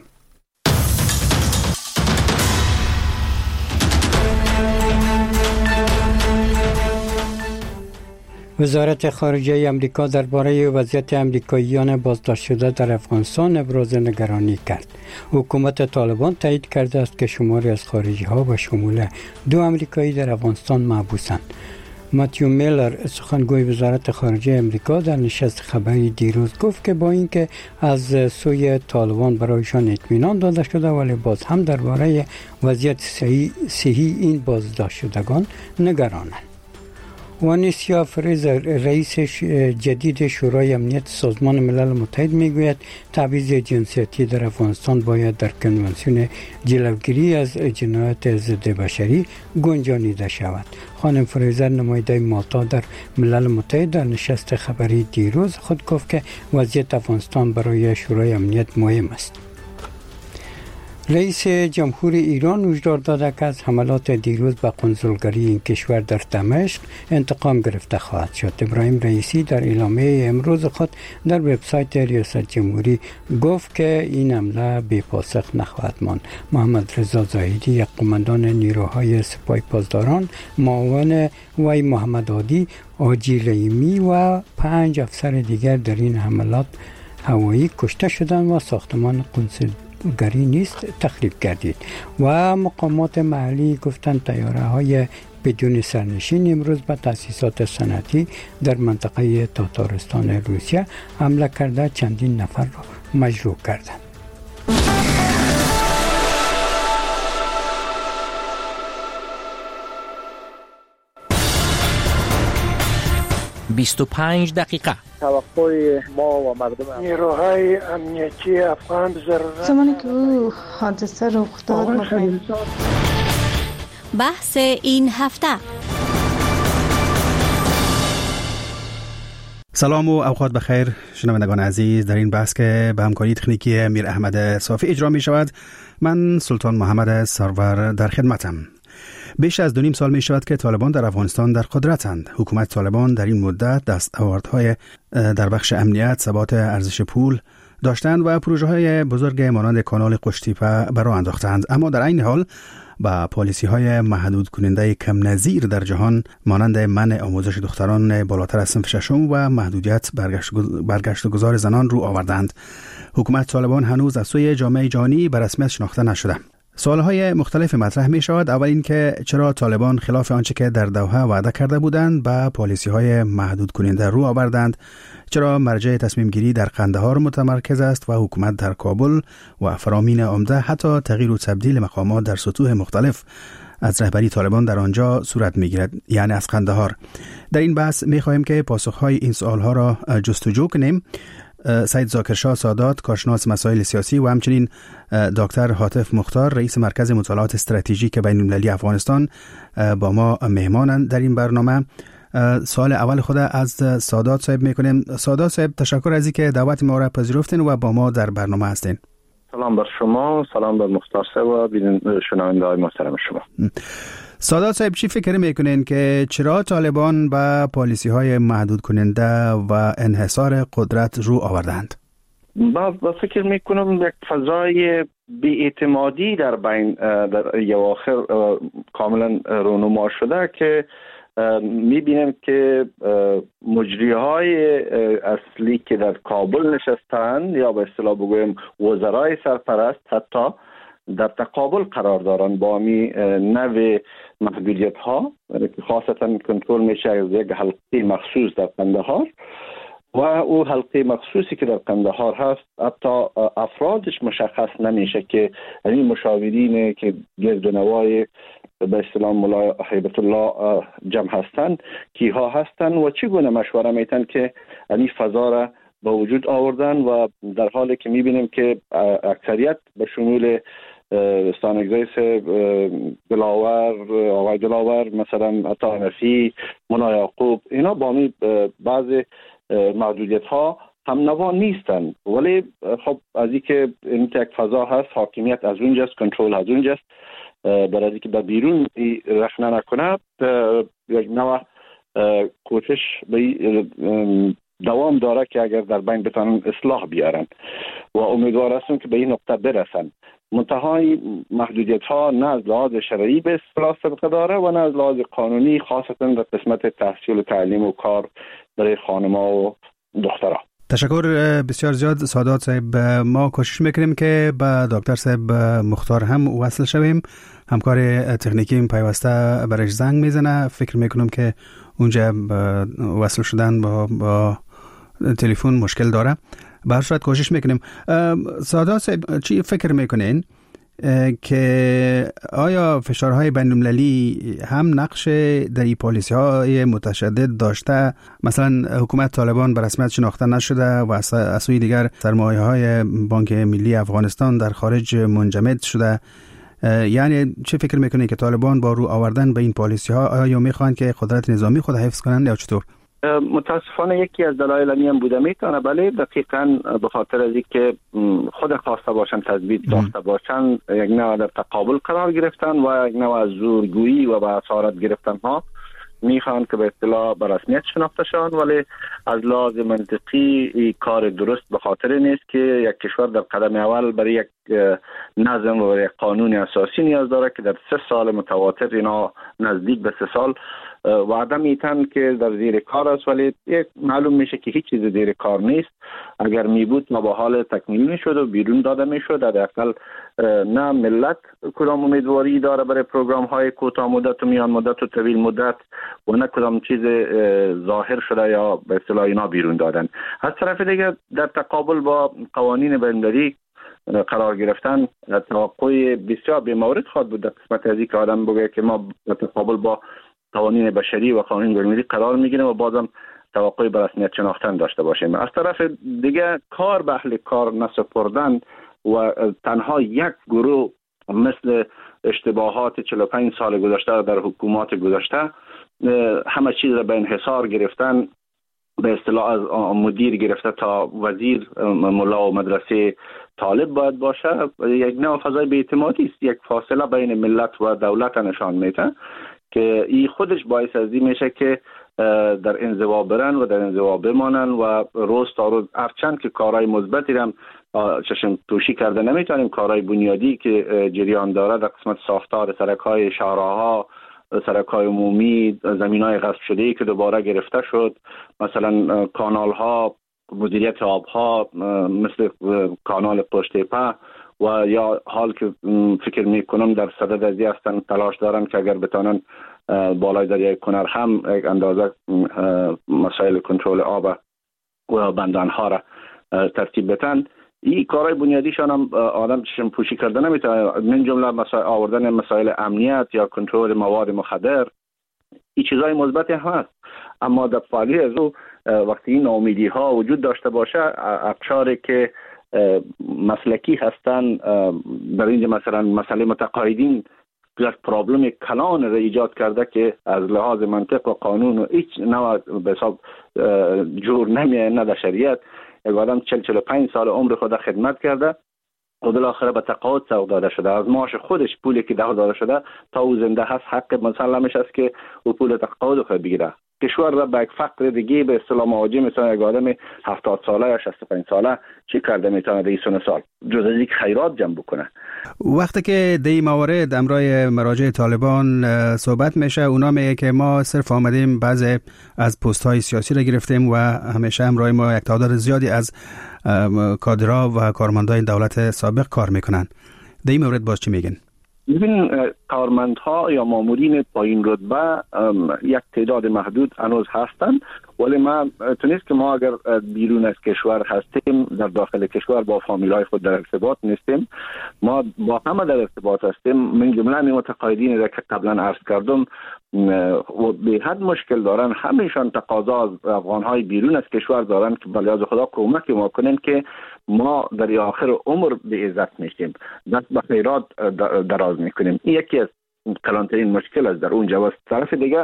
A: وزارت خارجه امریکا درباره وضعیت امریکاییان بازداشت شده در افغانستان ابراز نگرانی کرد. حکومت طالبان تایید کرده است که شماری از خارجی ها به شمول 2 امریکایی در افغانستان محبوسند. ماتیو میلر، سخنگوی وزارت خارجه امریکا، در نشست خبری دیروز گفت که با اینکه از سوی طالبان برایشان اطمینان داده شده، ولی باز هم درباره وضعیت صحی این بازداشت شدگان نگرانند. وانیسیا فریزر، رئیس جدید شورای امنیت سازمان ملل متحد، میگوید تبعیض جنسیتی در افغانستان باید در کنوانسیون جلوگیری از جنایات ضد بشری گنجانیده شود. خانم فریزر، نماینده مالتا در ملل متحد، در نشست خبری دیروز خود گفت که وضعیت افغانستان برای شورای امنیت مهم است. رئیس جمهور ایران هشدار داده که از حملات دیروز به قنصلگری این کشور در دمشق انتقام گرفته خواهد شد. ابراهیم رئیسی در اعلامیه امروز خود در وبسایت ریاست جمهوری گفت که این حمله بی پاسخ نخواهد ماند. محمد رضا زاهدی، یک قماندان نیروهای سپاه پاسداران، معاون وی محمد عادی، حاجی رحیمی و 5 افسر دیگر در این حملات هوایی کشته شدند و ساختمان قنصلگری نیست تخریب گردید. و مقامات محلی گفتند طیاره های بدون سرنشین امروز به تأسیسات صنعتی در منطقه تاتارستان روسیه حمله کرده چندین نفر را مجروح کردند.
Q: «25 دقیقه».
R: توقع ما و مردم نیروهای امنیتی افغان ضرورت
B: زمانی که او حادثه رخ داد
S: بحث این هفته.
T: سلام و اوقات بخیر شنوندگان عزیز. در این بحث که به همکاری تکنیکی امیر احمد صافی اجرا می شود، من سلطان محمد سرور در خدمتم. بیش از 2.5 سال می شود که طالبان در افغانستان در قدرتند. حکومت طالبان در این مدت دستاوردهای در بخش امنیت، ثبات ارزش پول داشتند و پروژه های بزرگ مانند کانال قشتیپه به راه انداختند، اما در این حال با پالیسی های محدود کننده کم نظیر در جهان مانند منع آموزش دختران بالاتر از صنف ششم و محدودیت برگشت گذار زنان رو آوردند. حکومت طالبان هنوز از سوی جامعه جهانی به رسمیت شناخته نشده. سوالهای مختلف مطرح می شود. اول این که چرا طالبان خلاف آنچه که در دوحه وعده کرده بودند با پالیسی های محدود کننده رو آوردند؟ چرا مرجع تصمیم گیری در قندهار متمرکز است و حکومت در کابل و فرامین عمده حتی تغییر و تبدیل مقامات در سطوح مختلف از رهبری طالبان در آنجا صورت می گیرد، یعنی از قندهار؟ در این بحث می خواهیم که پاسخهای این سوالها را جستجو کنیم. سید ذاکرشاه سادات، کارشناس مسائل سیاسی، و همچنین دکتر حاتف مختار، رئیس مرکز مطالعات استراتژیک بین‌المللی افغانستان با ما مهمانند در این برنامه. سوال اول خود از سادات صاحب میکنیم. سادات صاحب، تشکر از اینکه دعوت ما را پذیرفتین و با ما در برنامه هستین.
U: سلام بر شما، سلام بر مختار صاحب و شنونده‌های محترم شما.
T: سادات صاحب، چی فکر میکنین که چرا طالبان با پالیسی های محدود کننده و انحصار قدرت رو آوردند؟
U: من فکر میکنم یک فضای بی‌اعتمادی در بین در اواخر کاملا رونما شده که میبینیم که مجریهای اصلی که در کابل نشستند یا به اصطلاح بگویم وزرای سرپرست حتی در تقابل قرار دارند با می نوع محدودیت ها که خاصتا کنترل میشه از یک حلقه مخصوص در قندهار و او حلقه مخصوصی که در قندهار هست حتی افرادش مشخص نمیشه که این مشاورین که گرد و نوای به اصطلاح ملا هیبت الله جمع هستن کیها هستن و چگونه مشوره میتن که این فضا را به وجود آوردن و در حالی که میبینیم که اکثریت به شمول استانگزیس دلاور، آقای دلاور، مثلا عطا نفی، منا یعقوب، اینا با بعض محدودیت ها هم نوا نیستن، ولی خب از این که این یک فضا هست، حاکمیت از اونجاست، کنترل از اونجاست، برای اینکه به بیرون رخنه نکنه یک نوع کوشش به دوام داره که اگر در بین بتانن اصلاح بیارن و امیدوار هستم که به این نقطه برسن. منتهای محدودیت ها نه از لحاظ شرعی به اصطلاح سابقه داره و نه از لحاظ قانونی، خاصتا در قسمت تحصیل و تعلیم و کار برای خانم‌ها و دخترها.
T: تشکر بسیار زیاد سادات صاحب. ما کوشش میکنیم که با دکتر صاحب مختار هم وصل شویم. همکار تکنیکی پیوسته برش زنگ میزنه، فکر میکنم که اونجا وصل شدن با تلفن مشکل داره. به هر صورت کوشش میکنیم. سادات صاحب چی فکر میکنین که آیا فشارهای بین‌المللی هم نقش در این پالیسی‌های متشدد داشته؟ مثلا حکومت طالبان به رسمیت شناخته نشده و از سوی دیگر سرمایه‌های بانک ملی افغانستان در خارج منجمد شده. یعنی چه فکر میکنید که طالبان با رو آوردن به این پالیسی‌ها آیا میخوان که قدرت نظامی خود حفظ کنند یا چطور؟
U: متاسفانه یکی از دلایل هم بوده میتونه، بله دقیقاً به خاطر از اینکه خود خواسته باشن تثبیت داشته باشن، یک نوع در تقابل قرار گرفتن و یک نوع از زورگویی و به اسارت گرفتن ها میخوان که به اصطلاح به رسمیت شناخته شوند، ولی از لحاظ منطقی کار درست به خاطر نیست که یک کشور در قدم اول برای یک نظم و برای قانون اساسی نیاز داره که در 3 سال متواتر، اینا نزدیک به 3 سال وعده میتن که در زیر کار است، ولی یک معلوم میشه که هیچ چیز زیر کار نیست. اگر میبود ما با حال تکمیل میشد و بیرون داده میشد. حداقل نه ملت کدام امیدواری داره برای پروگرام های کوتاه مدت و میان مدت و طویل مدت و نه کدام چیز ظاهر شده یا به اصطلاح اینا بیرون دادن. از طرف دیگه در تقابل با قوانین بین‌المللی قرار گرفتن توقع بسیار بی‌مورد خواهد بود در قسمت از اینکه آدم بگه که ما در تقابل با قوانین بشری و قوانین بین‌المللی قرار میگیریم و بازم توقع به رسمیت شناختن داشته باشیم. از طرف دیگه کار به اهل کار نسپردن و تنها یک گروه مثل اشتباهات 45 سال گذشته در حکومات گذشته همه چیز را به انحصار گرفتن، به اصطلاح از مدیر گرفته تا وزیر ملا و مدرسه طالب باید باشه، یک نوع فضای بی‌اعتمادی است، یک فاصله بین ملت و دولت نشان میده که این خودش باعث از این میشه که در انزوا برن و در انزوا بمانن و روز تا روز هرچند که کارهای مثبتی هم چشم پوشی کرده نمیتونیم، کارهای بنیادی که جریان داره در قسمت ساختار سرک‌های شهرها، سرک‌های عمومی، زمین‌های غصب شده‌ای که دوباره گرفته شد، مثلا کانال‌ها، مدیریت آب‌ها مثل کانال پشت‌تپه و یا حال که فکر میکنم در صدد ازی هستن تلاش دارن که اگر بتانن بالای دریای کنر هم یک اندازه مسائل کنترل آب و بندانها را ترتیب بتن. این کارهای بنیادیشان هم آدم چشم پوشی کرده نمیتونه، من جمله آوردن مسائل امنیت یا کنترل مواد مخدر، این چیزهای مثبتی هست، اما در فعالی از او وقتی این ناامیدی ها وجود داشته باشه، اقشاری که مسلکی هستن در اینجا مثلا مسئله متقاعدین یک پرابلم کلان را ایجاد کرده که از لحاظ منطق و قانون و هیچ نوع به حساب جور نمیه، نه در شریعت. یک آدم 40-45 سال عمر خود خدمت کرده و بالاخره به تقاعد سوق داده شده، از معاش خودش پولی که داده شده تا او زنده هست حق مسلمش است که او پول تقاعد خود بگیره. کشور را به یک فقر دیگه به اصطلاح مواجه مثلا یک آدم 70 ساله یا 65 ساله چی کرده میتونه در این سال جز از یک خیرات جمع بکنه؟
T: وقتی که در این موارد امرای مراجع طالبان صحبت میشه، اونا میگه که ما صرف آمدیم بعضی از پست های سیاسی را گرفتیم و همیشه امرای ما یک تعداد زیادی از کادرها و کارمندان دولت سابق کار میکنن. در این مورد باز چی میگن؟
U: ببین کارمندها یا مامورین پایین رتبه یک تعداد محدود هنوز هستند، ولی من تونست که ما اگر بیرون از کشور هستیم در داخل کشور با فامیلای خود در ارتباط نیستیم، ما با همه در ارتباط هستیم. من جمله متقاعدین را که قبلا عرض کردم و به حد مشکل دارن، همیشان تقاضا از افغانهای بیرون از کشور دارن که بلیاز خدا کمک ما کنن که ما در آخر عمر به عزت میشیم، دست به خیرات دراز میکنیم. این یکی از کلانترین مشکل است در اونجا. و طرف دیگه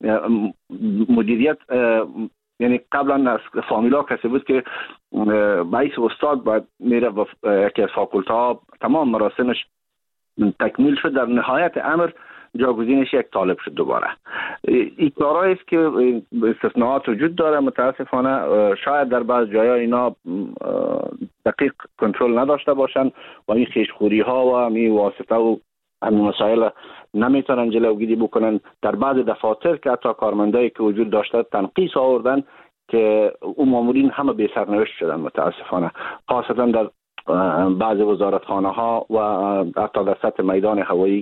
U: مدیریت، یعنی قبلا از فامیلا کسی بود که باعث استاد باید میره و یکی از فاکولتا تمام مراسمش تکمیل شد، در نهایت امر جاگزینش یک طالب شد دوباره. این کارهایی است که استثناءات وجود داره متاسفانه. شاید در بعض جایا اینا دقیق کنترل نداشته باشن و این خیشخوری ها و این واسطه و همین مسائل نمیتونن جلوگیری بکنن. در بعض دفاتر که حتی کارمندایی که وجود داشته تنقیص آوردن که اون مامورین همه بی سرنوشت شدن متاسفانه، خاصتا در بعض وزارتخانه ها و حتی در سطح میدان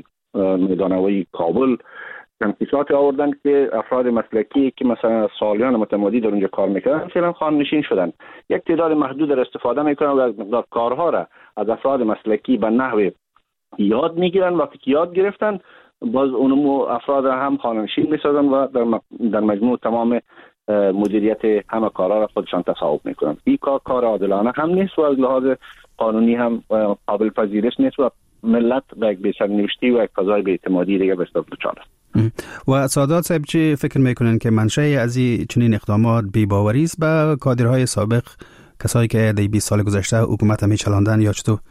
U: هوایی کابل تنقیصات آوردن که افراد مسلکی که مثلا سالیان متمادی در اونجا کار میکردن فعلا خانه‌نشین شدن. یک تعداد محدود در استفاده میکنن و از مقدار کارها را از افراد مسلکی به نحو یاد میگیرن. وقتی که یاد گرفتن باز اونم افراد هم خانه‌نشین میسازن و در مجموع تمام مدیریت همه کارها را خودشان تصاحب میکنن. این کار عادلانه هم نیست و از لحاظ قانونی هم قابل پذیرش نیست و ملت به یک بی‌سرنوشتی و یک فضای بی‌اعتمادی دیگه به سبب دچار است.
T: و سادات صاحب چی فکر میکنن که منشأ از این چنین اقدامات بی‌باوری است به کادرهای سابق، کسایی که در 20 سال گذشته حکومت همی چلاندن، یا چطور؟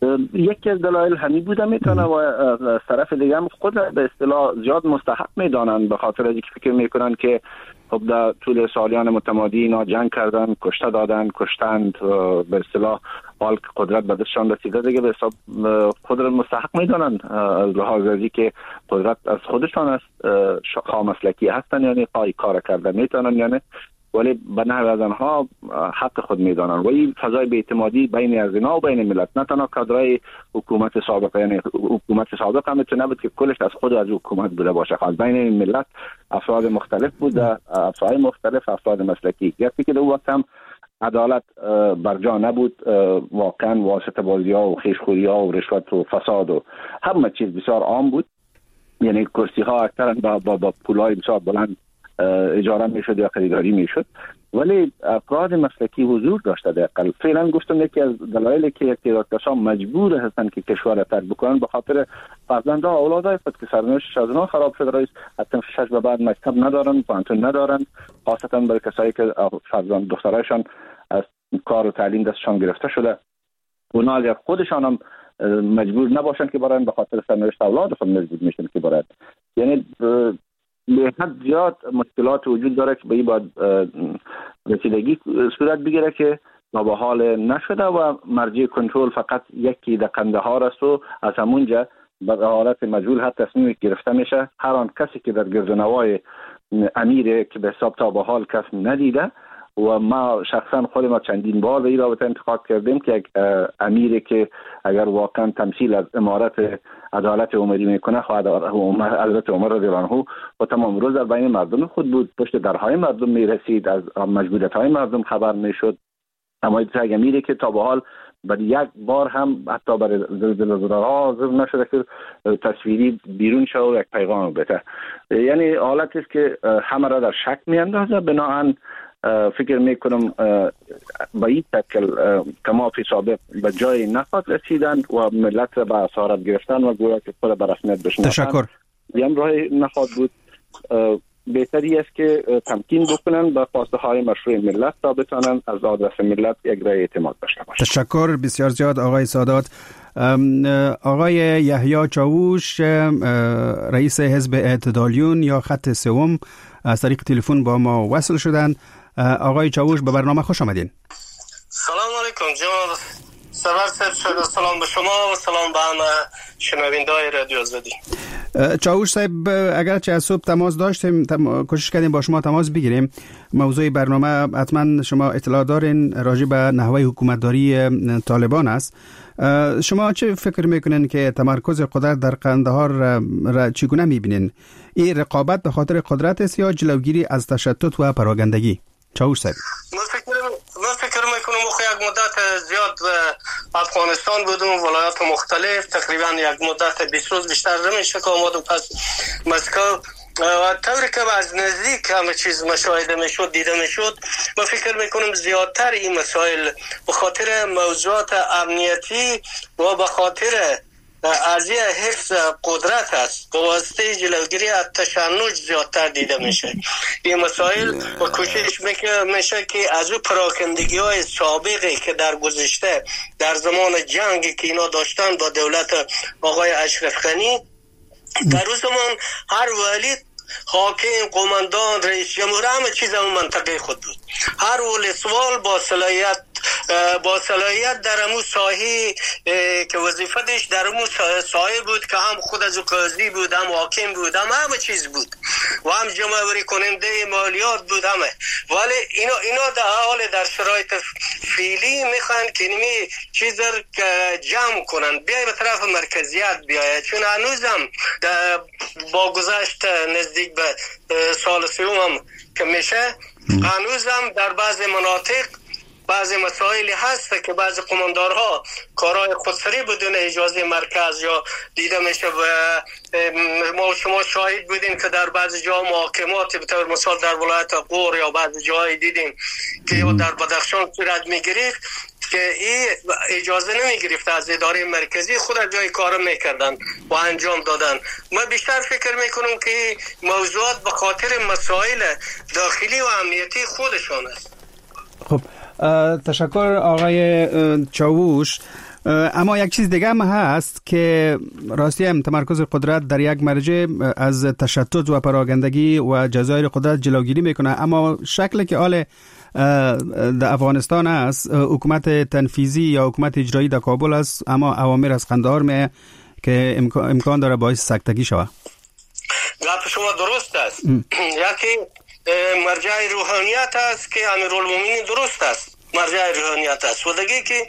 U: یکی از دلایل همین بوده میتونه و از طرف دیگه هم خود به اصطلاح زیاد مستحق میدانن، به خاطر اینکه فکر میکنن که خب در طول سالیان متمادی اینا جنگ کردن، کشته دادن، کشتند، به اصطلاح حال که قدرت به دستشان رسیده دیگه به حساب خود را مستحق میدانن از لحاظ ازی که قدرت از خودشان است، خامسلکی هستن یعنی پای کار کردن میتونن یعنی، ولی به نحو از آنها حق خود میدانن و این فضای بی‌اعتمادی بین از اینا و بین ملت، نه تنها کادرهای حکومت سابق، یعنی حکومت سابق هم میتونه بود که کلش از خود از حکومت بوده باشه، خاص بین این ملت افراد مختلف بوده، افراد مختلف، افراد مسلکی. یکی که در وقت هم عدالت بر جا نبود، واقعا واسطه بازی ها و خیشخوری ها و رشوت و فساد و همه چیز بسیار عام بود، یعنی کرسی ها اکثرا با پولای بسیار بلند اجاره میشد یا خریداری میشد، ولی افراد مسلکی حضور داشته. در اقل فعلا گفتم یکی از دلایلی که یک تعداد کسان مجبور هستند که کشور را ترک بکنن به خاطر فرزندها اولادای خود که سرنوشت از اونها خراب شده رئیس، حتی 6 به بعد مکتب ندارن، پانتون ندارن، خاصتا برای کسایی که فرزند دخترایشان از کار و تعلیم دستشان گرفته شده، اونا اگر خودشان هم مجبور نباشن که برن به خاطر سرنوشت اولاد خود مجبور میشن که برن، یعنی به حد زیاد مشکلات وجود داره که به این باید رسیدگی صورت بگیره که ما به حال نشده و مرجع کنترل فقط یکی در قندهار است و از همونجا به حالت مجهول هر تصمیمی گرفته میشه. هر آن کسی که در گردنوای امیره که به حساب تا به حال کس ندیده و ما شخصا خود ما چندین بار به این رابطه انتقاد کردیم که یک امیری که اگر واقعا تمثیل از امارت عدالت عمری میکنه خواهد حضرت عمر رضی الله عنه و تمام روز در بین مردم خود بود، پشت درهای مردم میرسید، از مجبوریت های مردم خبر میشد. اما یک امیری که تا به حال بر یک بار هم حتی برای زلزله‌ها حاضر نشده که تصویری بیرون شد و یک پیغام بده، یعنی حالتی است که همه را در شک میاندازه. بنابراین فکر میکنم با این شکل کما فی سابق به جای نخواهد رسیدن و ملت را به اسارت گرفتن و گویا که خود به رسمیت بشناسن.
T: تشکر.
U: هم راه نخواهد بود. بهتری است که تمکین بکنن به خواسته های مشروع ملت تا بتونن از آدرس ملت یک رای اعتماد داشته باشند.
T: تشکر بسیار زیاد آقای سادات. آقای یحیی چاووش رئیس حزب اعتدالیون یا خط سوم از طریق تلفن با ما وصل شدند. آقای چاووش به برنامه خوش آمدین.
Q: سلام علیکم جناب سرور صاحب، سلام به شما و سلام به همه شنونده‌های رادیو آزادی.
T: چاووش صاحب اگرچه از صبح تماس داشتیم، کوشش کردیم با شما تماس بگیریم، موضوع برنامه حتما شما اطلاع دارین راجع به نحوه حکومتداری طالبان است. شما چه فکر میکنین که تمرکز قدرت در قندهار را چگونه میبینین؟ این رقابت به خاطر قدرت است یا جلوگیری از تشتت و پراگندگی؟ چاوش صاحب.
Q: من فکر میکنم یک مدت زیاد افغانستان بودم، ولایات مختلف، تقریبا یک مدت 20 روز بیشتر نمیشه که آمدم پس مسکو طوری که از نزدیک همه چیز مشاهده میشد، دیده میشد. من فکر میکنم زیادتر این مسائل به خاطر موضوعات امنیتی و به خاطر از حفظ قدرت است، به واسطه جلوگیری از تشنج زیادتر دیده میشه این مسائل و کوشش میشه که از او پراکندگی های سابقی که در گذشته در زمان جنگی که اینا داشتن با دولت آقای اشرف غنی، در اون زمان هر ولی حاکم، قماندان، رئیس جمهور همه چیز اون منطقه خود بود. هر ولسوال با صلاحیت در امو ساحه که وظیفه داشت در امو ساحه بود که هم خود از قاضی بود، هم حاکم بود، همه چیز بود و هم جمع‌آوری کننده مالیات بود همه. ولی اینا در حال در شرایط فعلی میخوان که نمی چیز رو جمع کنن، بیای به طرف مرکزیت بیاید، چون هنوزم با گذشت نزدیک به سال سوم هم که میشه، هنوزم در بعض مناطق بعضی مسائلی هست که بعضی قماندارها کارهای خودسری بدون اجازه مرکز یا دیده میشه و ما شما شاهد بودیم که در بعضی جا محاکمات به طور مثال در ولایت غور یا بعضی جایی دیدیم که در بدخشان صورت میگرفت که این اجازه نمیگرفت از اداره مرکزی، خود از جای کار میکردن و انجام دادن. من بیشتر فکر میکنم که موضوعات به خاطر مسائل داخلی و امنیتی خودشان است.
T: خب تشکر آقای چاووش. اما یک چیز دیگه هم هست که راستی هم تمرکز قدرت در یک مرجع از تشتت و پراگندگی و جزایر قدرت جلوگیری میکنه، اما شکلی که حال در افغانستان است، حکومت تنفیذی یا حکومت اجرایی در کابل است، اما اوامر از قندهار می که امکان داره باعث سکتگی شود.
Q: گپ شما درست است. یکی مرجع روحانیت است که امیرالمومنین درست است، مرجع روحانیت است و دیگه که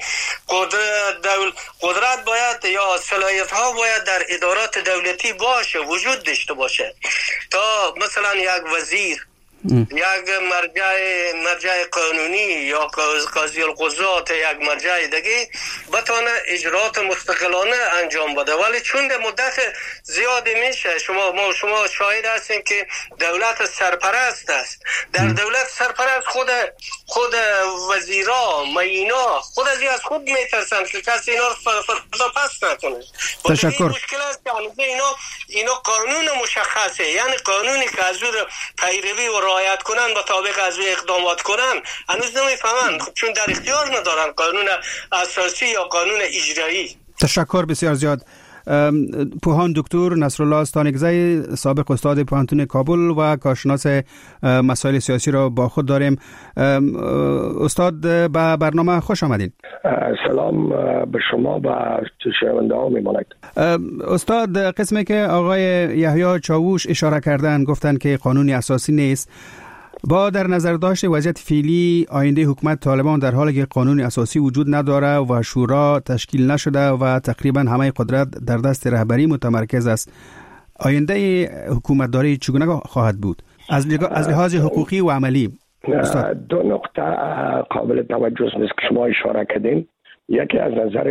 Q: قدرت باید یا صلاحیت ها باید در ادارات دولتی باشه، وجود داشته باشه تا مثلا یک وزیر یک مرجع قانونی یا قاضی القضات یک مرجع دیگه بتونه اجرات مستقلانه انجام بده. ولی چون در مدت زیادی میشه شما شاهد هستین که دولت سرپرست است. در دولت سرپرست خود وزیرا معینا خود از خود میترسن که کسی اینا رو فردا پس نکنه.
T: تشکر.
Q: مشکل است که اینا قانون مشخصه، یعنی قانونی که از اون پیروی و رعایت کنن مطابق از اون اقدامات کنن هنوز نمیفهمن، چون در اختیار ندارن قانون اساسی یا قانون اجرایی.
T: تشکر بسیار زیاد. پوهان دکتر نصرالله استانگزی، سابق استاد پوهنتون کابل و کارشناس مسائل سیاسی را با خود داریم. استاد به برنامه خوش آمدین.
G: سلام به شما و شنونده ها میماند.
T: استاد، قسمی که آقای یحیی چاووش اشاره کردن، گفتن که قانونی اساسی نیست. با در نظر داشت وضعیت فعلی آینده حکومت طالبان در حالی که قانون اساسی وجود نداره و شورا تشکیل نشده و تقریبا همه قدرت در دست رهبری متمرکز است، آینده حکومتداری چگونه خواهد بود از لحاظ حقوقی و عملی؟
G: دو نقطه قابل توجه است که شما اشاره کردین. یکی از نظر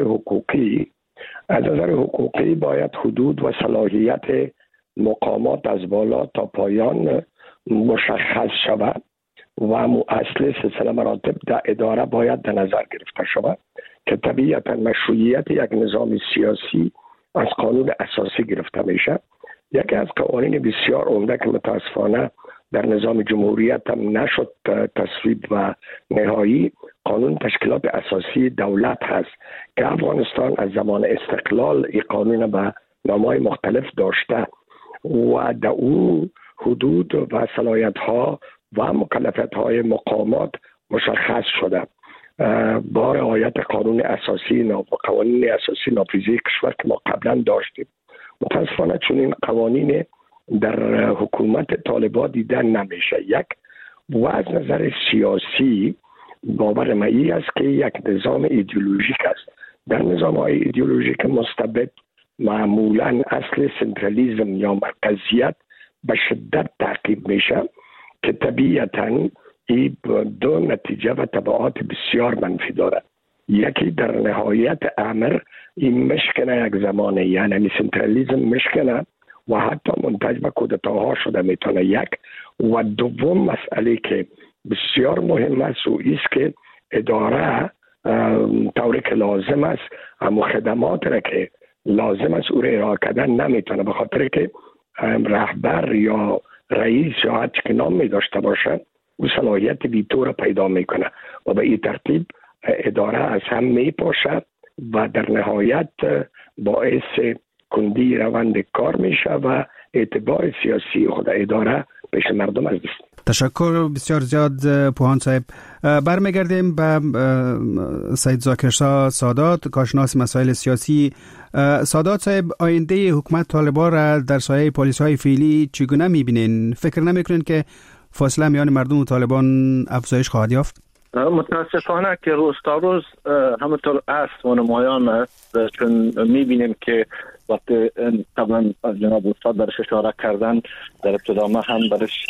G: حقوقی باید حدود و صلاحیت مقامات از بالا تا پایان مشخص شود و اصل سلسله مراتب در اداره باید در نظر گرفته شود که طبیعتا مشروعیت یک نظام سیاسی از قانون اساسی گرفته میشه. یکی از قوانین بسیار عمده که متاسفانه در نظام جمهوریت هم نشد تصویب و نهایی، قانون تشکیلات اساسی دولت هست که افغانستان از زمان استقلال این قانون به نام‌های مختلف داشته و در اون حدود و صلاحیت ها و مکلفیت های مقامات مشخص شده با رعایت قانون اساسی و قوانین اساسی نافذه کشور که ما قبلا داشتیم. متاسفانه چون این قوانین در حکومت طالبان دیدن نمیشه. یک، و از نظر سیاسی باور من این است که یک نظام ایدئولوژیک است. در نظام‌های ایدئولوژیک مستبد معمولاً اصل سنترالیزم یا مرکزیت به شدت تعقیب میشه که طبیعتاً این دو نتیجه و تبعات بسیار منفی داره. یکی در نهایت امر این مشکنه یک زمانه، یعنی سنترالیزم مشکنه و حتی منتج به کودتاها شده میتونه یک. و دوم مسئله که بسیار مهم است و ایست که اداره طوری که لازم است اما خدمات را که لازم است او را ارائه کردن نمیتونه، به خاطر که رهبر یا رئیس یا هر چی نام می داشته باشه او صلاحیت ویتو را پیدا میکنه و به این ترتیب اداره از هم میپاشه و در نهایت باعث کندی روند کار میشه و اعتبار سیاسی خود اداره پیش مردم از دست.
T: تشکر بسیار زیاد پوهان صاحب. برمیگردیم به سید ذاکرشاه سادات، کارشناس مسائل سیاسی. سادات صاحب، آینده حکومت طالبان را در سایه پالیسی‌های فعلی چگونه می‌بینین؟ فکر نمی‌کنین که فاصله میان مردم و طالبان افزایش خواهد یافت؟
U: متاسفانه که روز تا روز همونطور است و نمایان است، چون می‌بینیم که وقتی قبلا جناب استاد برش اشاره کردن، در ابتدا ما هم برش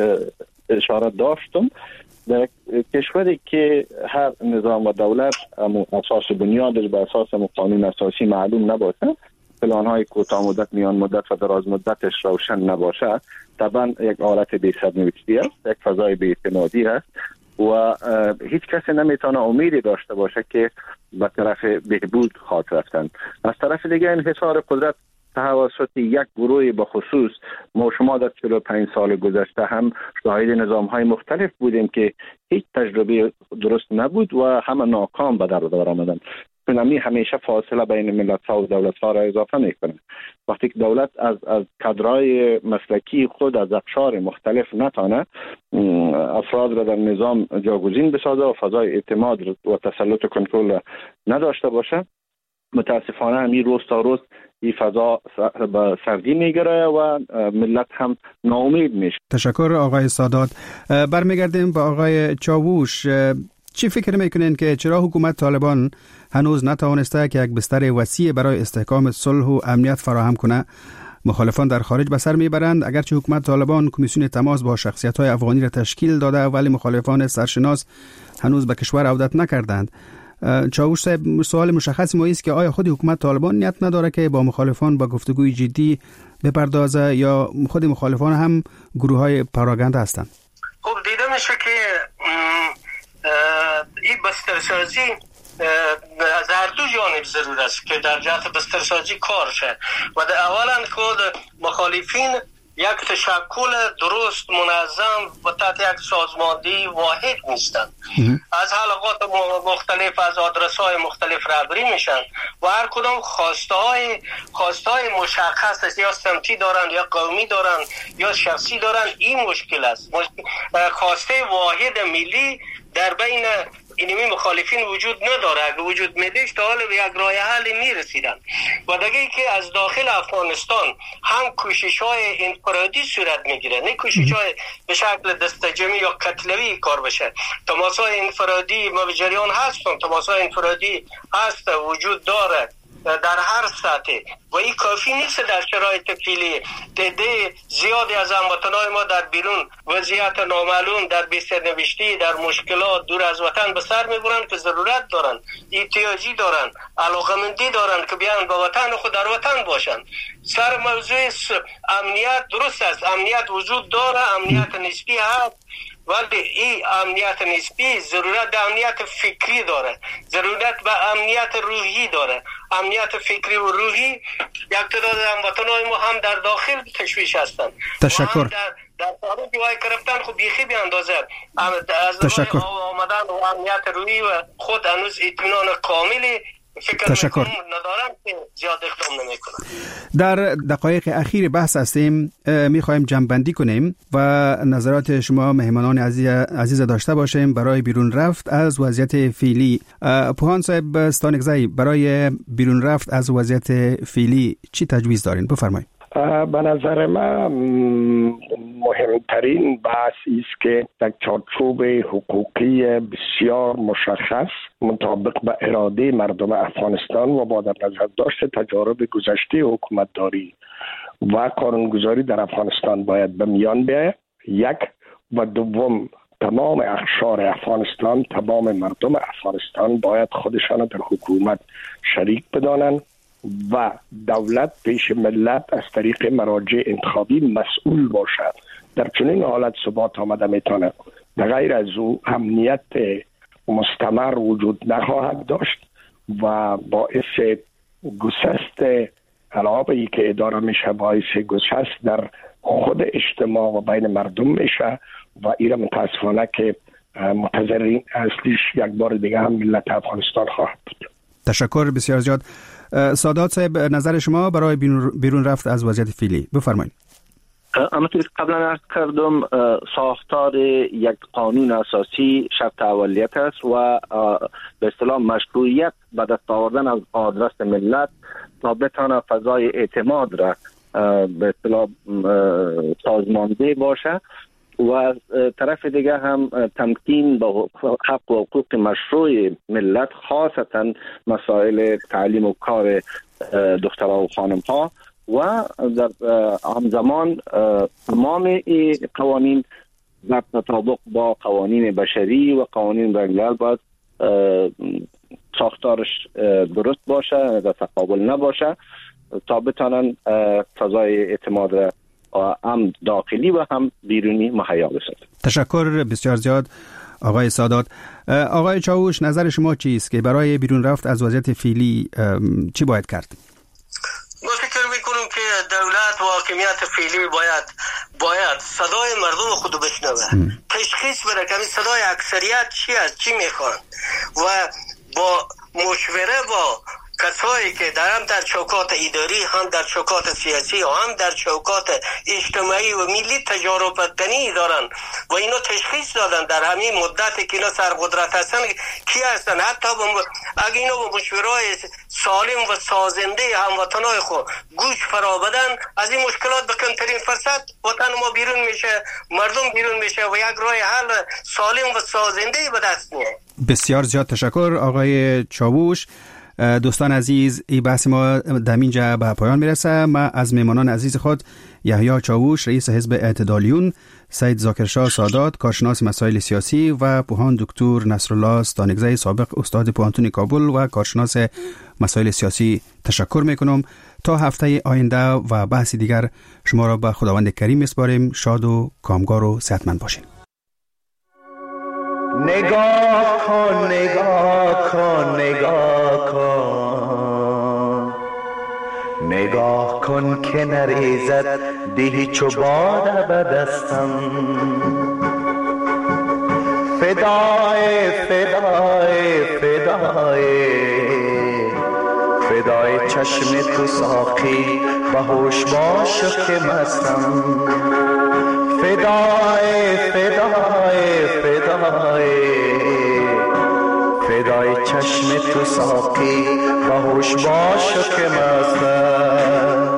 U: اشاره داشتم، در کشوری که هر نظام و دولت اساس بنیادش به اساس قانون اساسی معلوم نباشه، پلان‌های کوتاه مدت، میان مدت و دراز مدتش روشن نباشه، طبعا یک حالت بی سرنوشتی است، یک فضای بی‌اعتمادی است و هیچ کسی نمیتونه امیدی داشته باشه که به طرف بهبود خواهد رفتن. از طرف دیگه انحصار قدرت توسط یک گروه به خصوص، ما شما در 45 سال گذشته هم شاهد نظام‌های مختلف بودیم که هیچ تجربه درست نبود و همه ناکام به در آمدن. چون همیشه فاصله بین ملت‌ها و دولت‌ها را اضافه می‌کنه. وقتی که دولت از کادرهای مسلکی خود از اقشار مختلف نتانه افراد را در نظام جاگزین بسازه و فضای اعتماد و تسلط و کنترل نداشته باشه، متاسفانه همین روز تا روز این فضا به سردی میگره و ملت هم ناامید میشه.
T: تشکر آقای سادات. برمیگردیم به آقای چاووش. چی فکر میکنین که چرا حکومت طالبان هنوز نتوانسته که یک بستر وسیع برای استحکام صلح و امنیت فراهم کنه؟ مخالفان در خارج به سر میبرند، اگرچه حکومت طالبان کمیسیون تماس با شخصیت‌های افغانی را تشکیل داده، ولی مخالفان سرشناس هنوز به کشور عودت نکردند. چاوش صاحب، سوال مشخص ما است که آیا خود حکومت طالبان نیت نداره که با مخالفان با گفتگوی جدی بپردازه یا خود مخالفان هم گروه‌های پراگنده هستند؟
Q: خب دیده میشه که این بسترسازی از هر دو جانب ضرور است که در جهت بسترسازی کار شد و در اولا خود مخالفین یک تشکل درست منظم و تحت یک سازماندهی واحد نیستند. از حلقات مختلف، از آدرس‌های مختلف رهبری میشن و هر کدام خواستهای مشخص است، یا سمتی دارن یا قومی دارن یا شخصی دارن. این مشکل است. خواسته واحد ملی در بین اینمی مخالفین وجود نداره. اگه وجود میدهش تا حال به یک راه حل میرسیدن. و دیگه که از داخل افغانستان هم کوشش‌های انفرادی صورت میگیره، نه کوشش‌های به شکل دستجمعی یا کتلوی کار بشه. تماس‌های انفرادی ما به جریان هستن، تماس‌های انفرادی هست، وجود داره در هر سطح و این کافی نیست. در شرایط فعلی تعداد زیادی از هموطنان ما در بیرون وضعیت نامعلوم، در بی‌سرنوشتی، در مشکلات دور از وطن به سر میبرند که ضرورت دارن، احتیاجی دارن، علاقمندی دارن که بیان با وطن خود در وطن باشن. سر موضوع امنیت درست است، امنیت وجود داره، امنیت نسبی هست، ولی این امنیت نسبی ضرورت به امنیت فکری داره، ضرورت به امنیت روحی داره. امنیت فکری و روحی یک تعداد هموطنان ما هم در داخل تشویش هستند.
T: تشکر.
Q: در خارج وای گرفتن خب بیخی به اندازه از راه آمدن و امنیت روحی و خود هنوز اطمینان کاملی
T: تشکر
Q: ندارم که زیاد اقدام نمیکنم.
T: در دقایق اخیر بحث هستیم، میخوایم جمع‌بندی کنیم و نظرات شما مهمانان عزیز داشته باشیم برای بیرون رفت از وضعیت فعلی. پوهان صاحب ستانکزی، برای بیرون رفت از وضعیت فعلی چی تجویز دارین؟ بفرمایید.
G: به نظر من مهمترین بحث است که در چارچوب حقوقی بسیار مشخص مطابق به اراده مردم افغانستان و با در نظر داشت تجارب گذشته حکومتداری و قانونگذاری در افغانستان باید به میان بیاید. یک و دوم، تمام اقشار افغانستان، تمام مردم افغانستان باید خودشان در حکومت شریک بدانند و دولت پیش ملت از طریق مراجع انتخابی مسئول باشد. در چنین حالت ثبات آمده میتونه. در غیر از او امنیت مستمر وجود نخواهد داشت و باعث گسست علاقه‌ای که اداره میشه باعث گسست در خود اجتماع و بین مردم میشه و ایران متاسفانه که متضررین اصلیش یک بار دیگه هم ملت افغانستان خواهد بود.
T: تشکر بسیار زیاد. سادات صاحب، نظر شما برای بیرون رفت از وضعیت فعلی بفرمایید.
U: همونطور که قبلا عرض کردم، ساختار یک قانون اساسی شرط اولیت است و به اصطلاح مشروعیت به دست آوردن از آدرس ملت تا بتانه فضای اعتماد را به اصطلاح سازمانده باشه و از طرف دیگه هم تمکین با حق و حقوق مشروع ملت، خاصتا مسائل تعلیم و کار دخترها و خانم ها و در همزمان تمام این قوانین در تطابق با قوانین بشری و قوانین بین‌الملل باید ساختارش درست باشه، در تقابل نباشه تا بتانن فضای اعتماد هم داخلی و هم بیرونی مهیا بسازن.
T: تشکر بسیار زیاد آقای سادات. آقای چاوش، نظر شما چیست که برای بیرون رفت از وضعیت فعلی چی باید کرد؟
Q: ما فکر میکنم که دولت و حاکمیت فعلی باید صدای مردم خود بشنوه، تشخیص بده که صدای اکثریت چی است، چی میخوان و با مشوره با کسایی که در چوکات اداری، هم در چوکات سیاسی و هم در چوکات اجتماعی و ملی تجارب کنی دارن و اینا تشخیص دادن در همین مدتی که اینا سرقدرت هستن کی هستن. حتی اگه اینا با مشوره‌های سالم و سازنده هموطنای خود گوش فرا بدن، از این مشکلات به کمترین فرصت وطن ما بیرون میشه، مردم بیرون میشه و یک راه حل سالم و سازنده به دست میاد.
T: بسیار زیاد تشکر آقای چاوش. دوستان عزیز، این بحث ما در اینجا به پایان میرسه. ما از میمانان عزیز خود یحیی چاوش، رئیس حزب اعتدالیون، سید ذاکرشاه سادات، کارشناس مسائل سیاسی و پوهان دکتر نصرالله ستانکزی، سابق استاد پوهنتون کابل و کارشناس مسائل سیاسی تشکر میکنم. تا هفته آینده و بحث دیگر شما را به خداوند کریم میسپاریم. شاد و کامگار و صحتمند باشین.
H: نگاه کن نگاه کن نگاه کن نگاه کن که نریزد دیهی چو باد به دستم، فدای فدای فدای فدای چشم تو ساقی به هوش باش که مستم، فدای فدای فدای فدای چشم تو ساقی به هوش باش که مستم.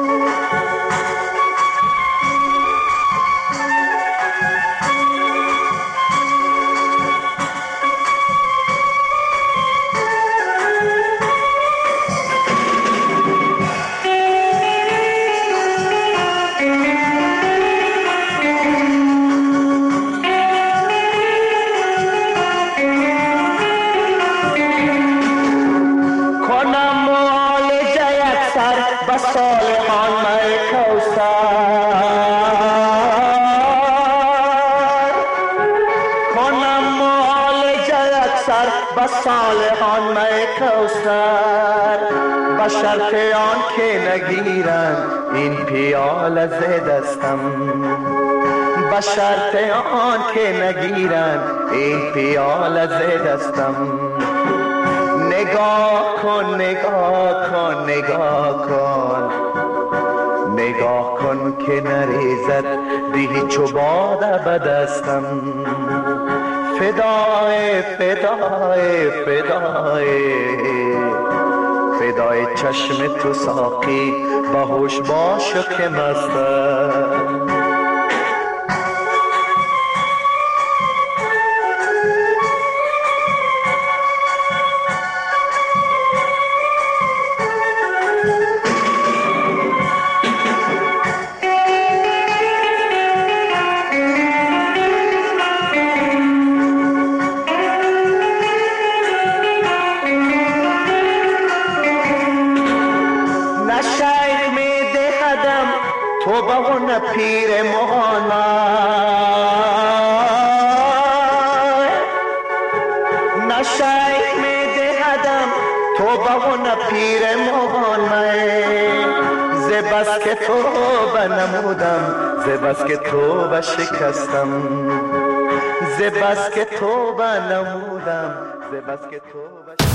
H: صالحان می کوثر به شرط آن که نگیرن این پیاله ز دستم، به شرط آن که نگیرن این پیاله ز دستم. نگاه کن نگاه کن نگاه کن نگاه کن که نریزد دیهی چو باد به دستم، فدای فدای فدای فدای چشم تو ساقی باهوش باشو که مستم. پیر مغانا نشای می دهدم تو بغن پیر مغانا زبس که تو بنمودم زبس که تو بشکستم زبس که تو بنمودم زبس که تو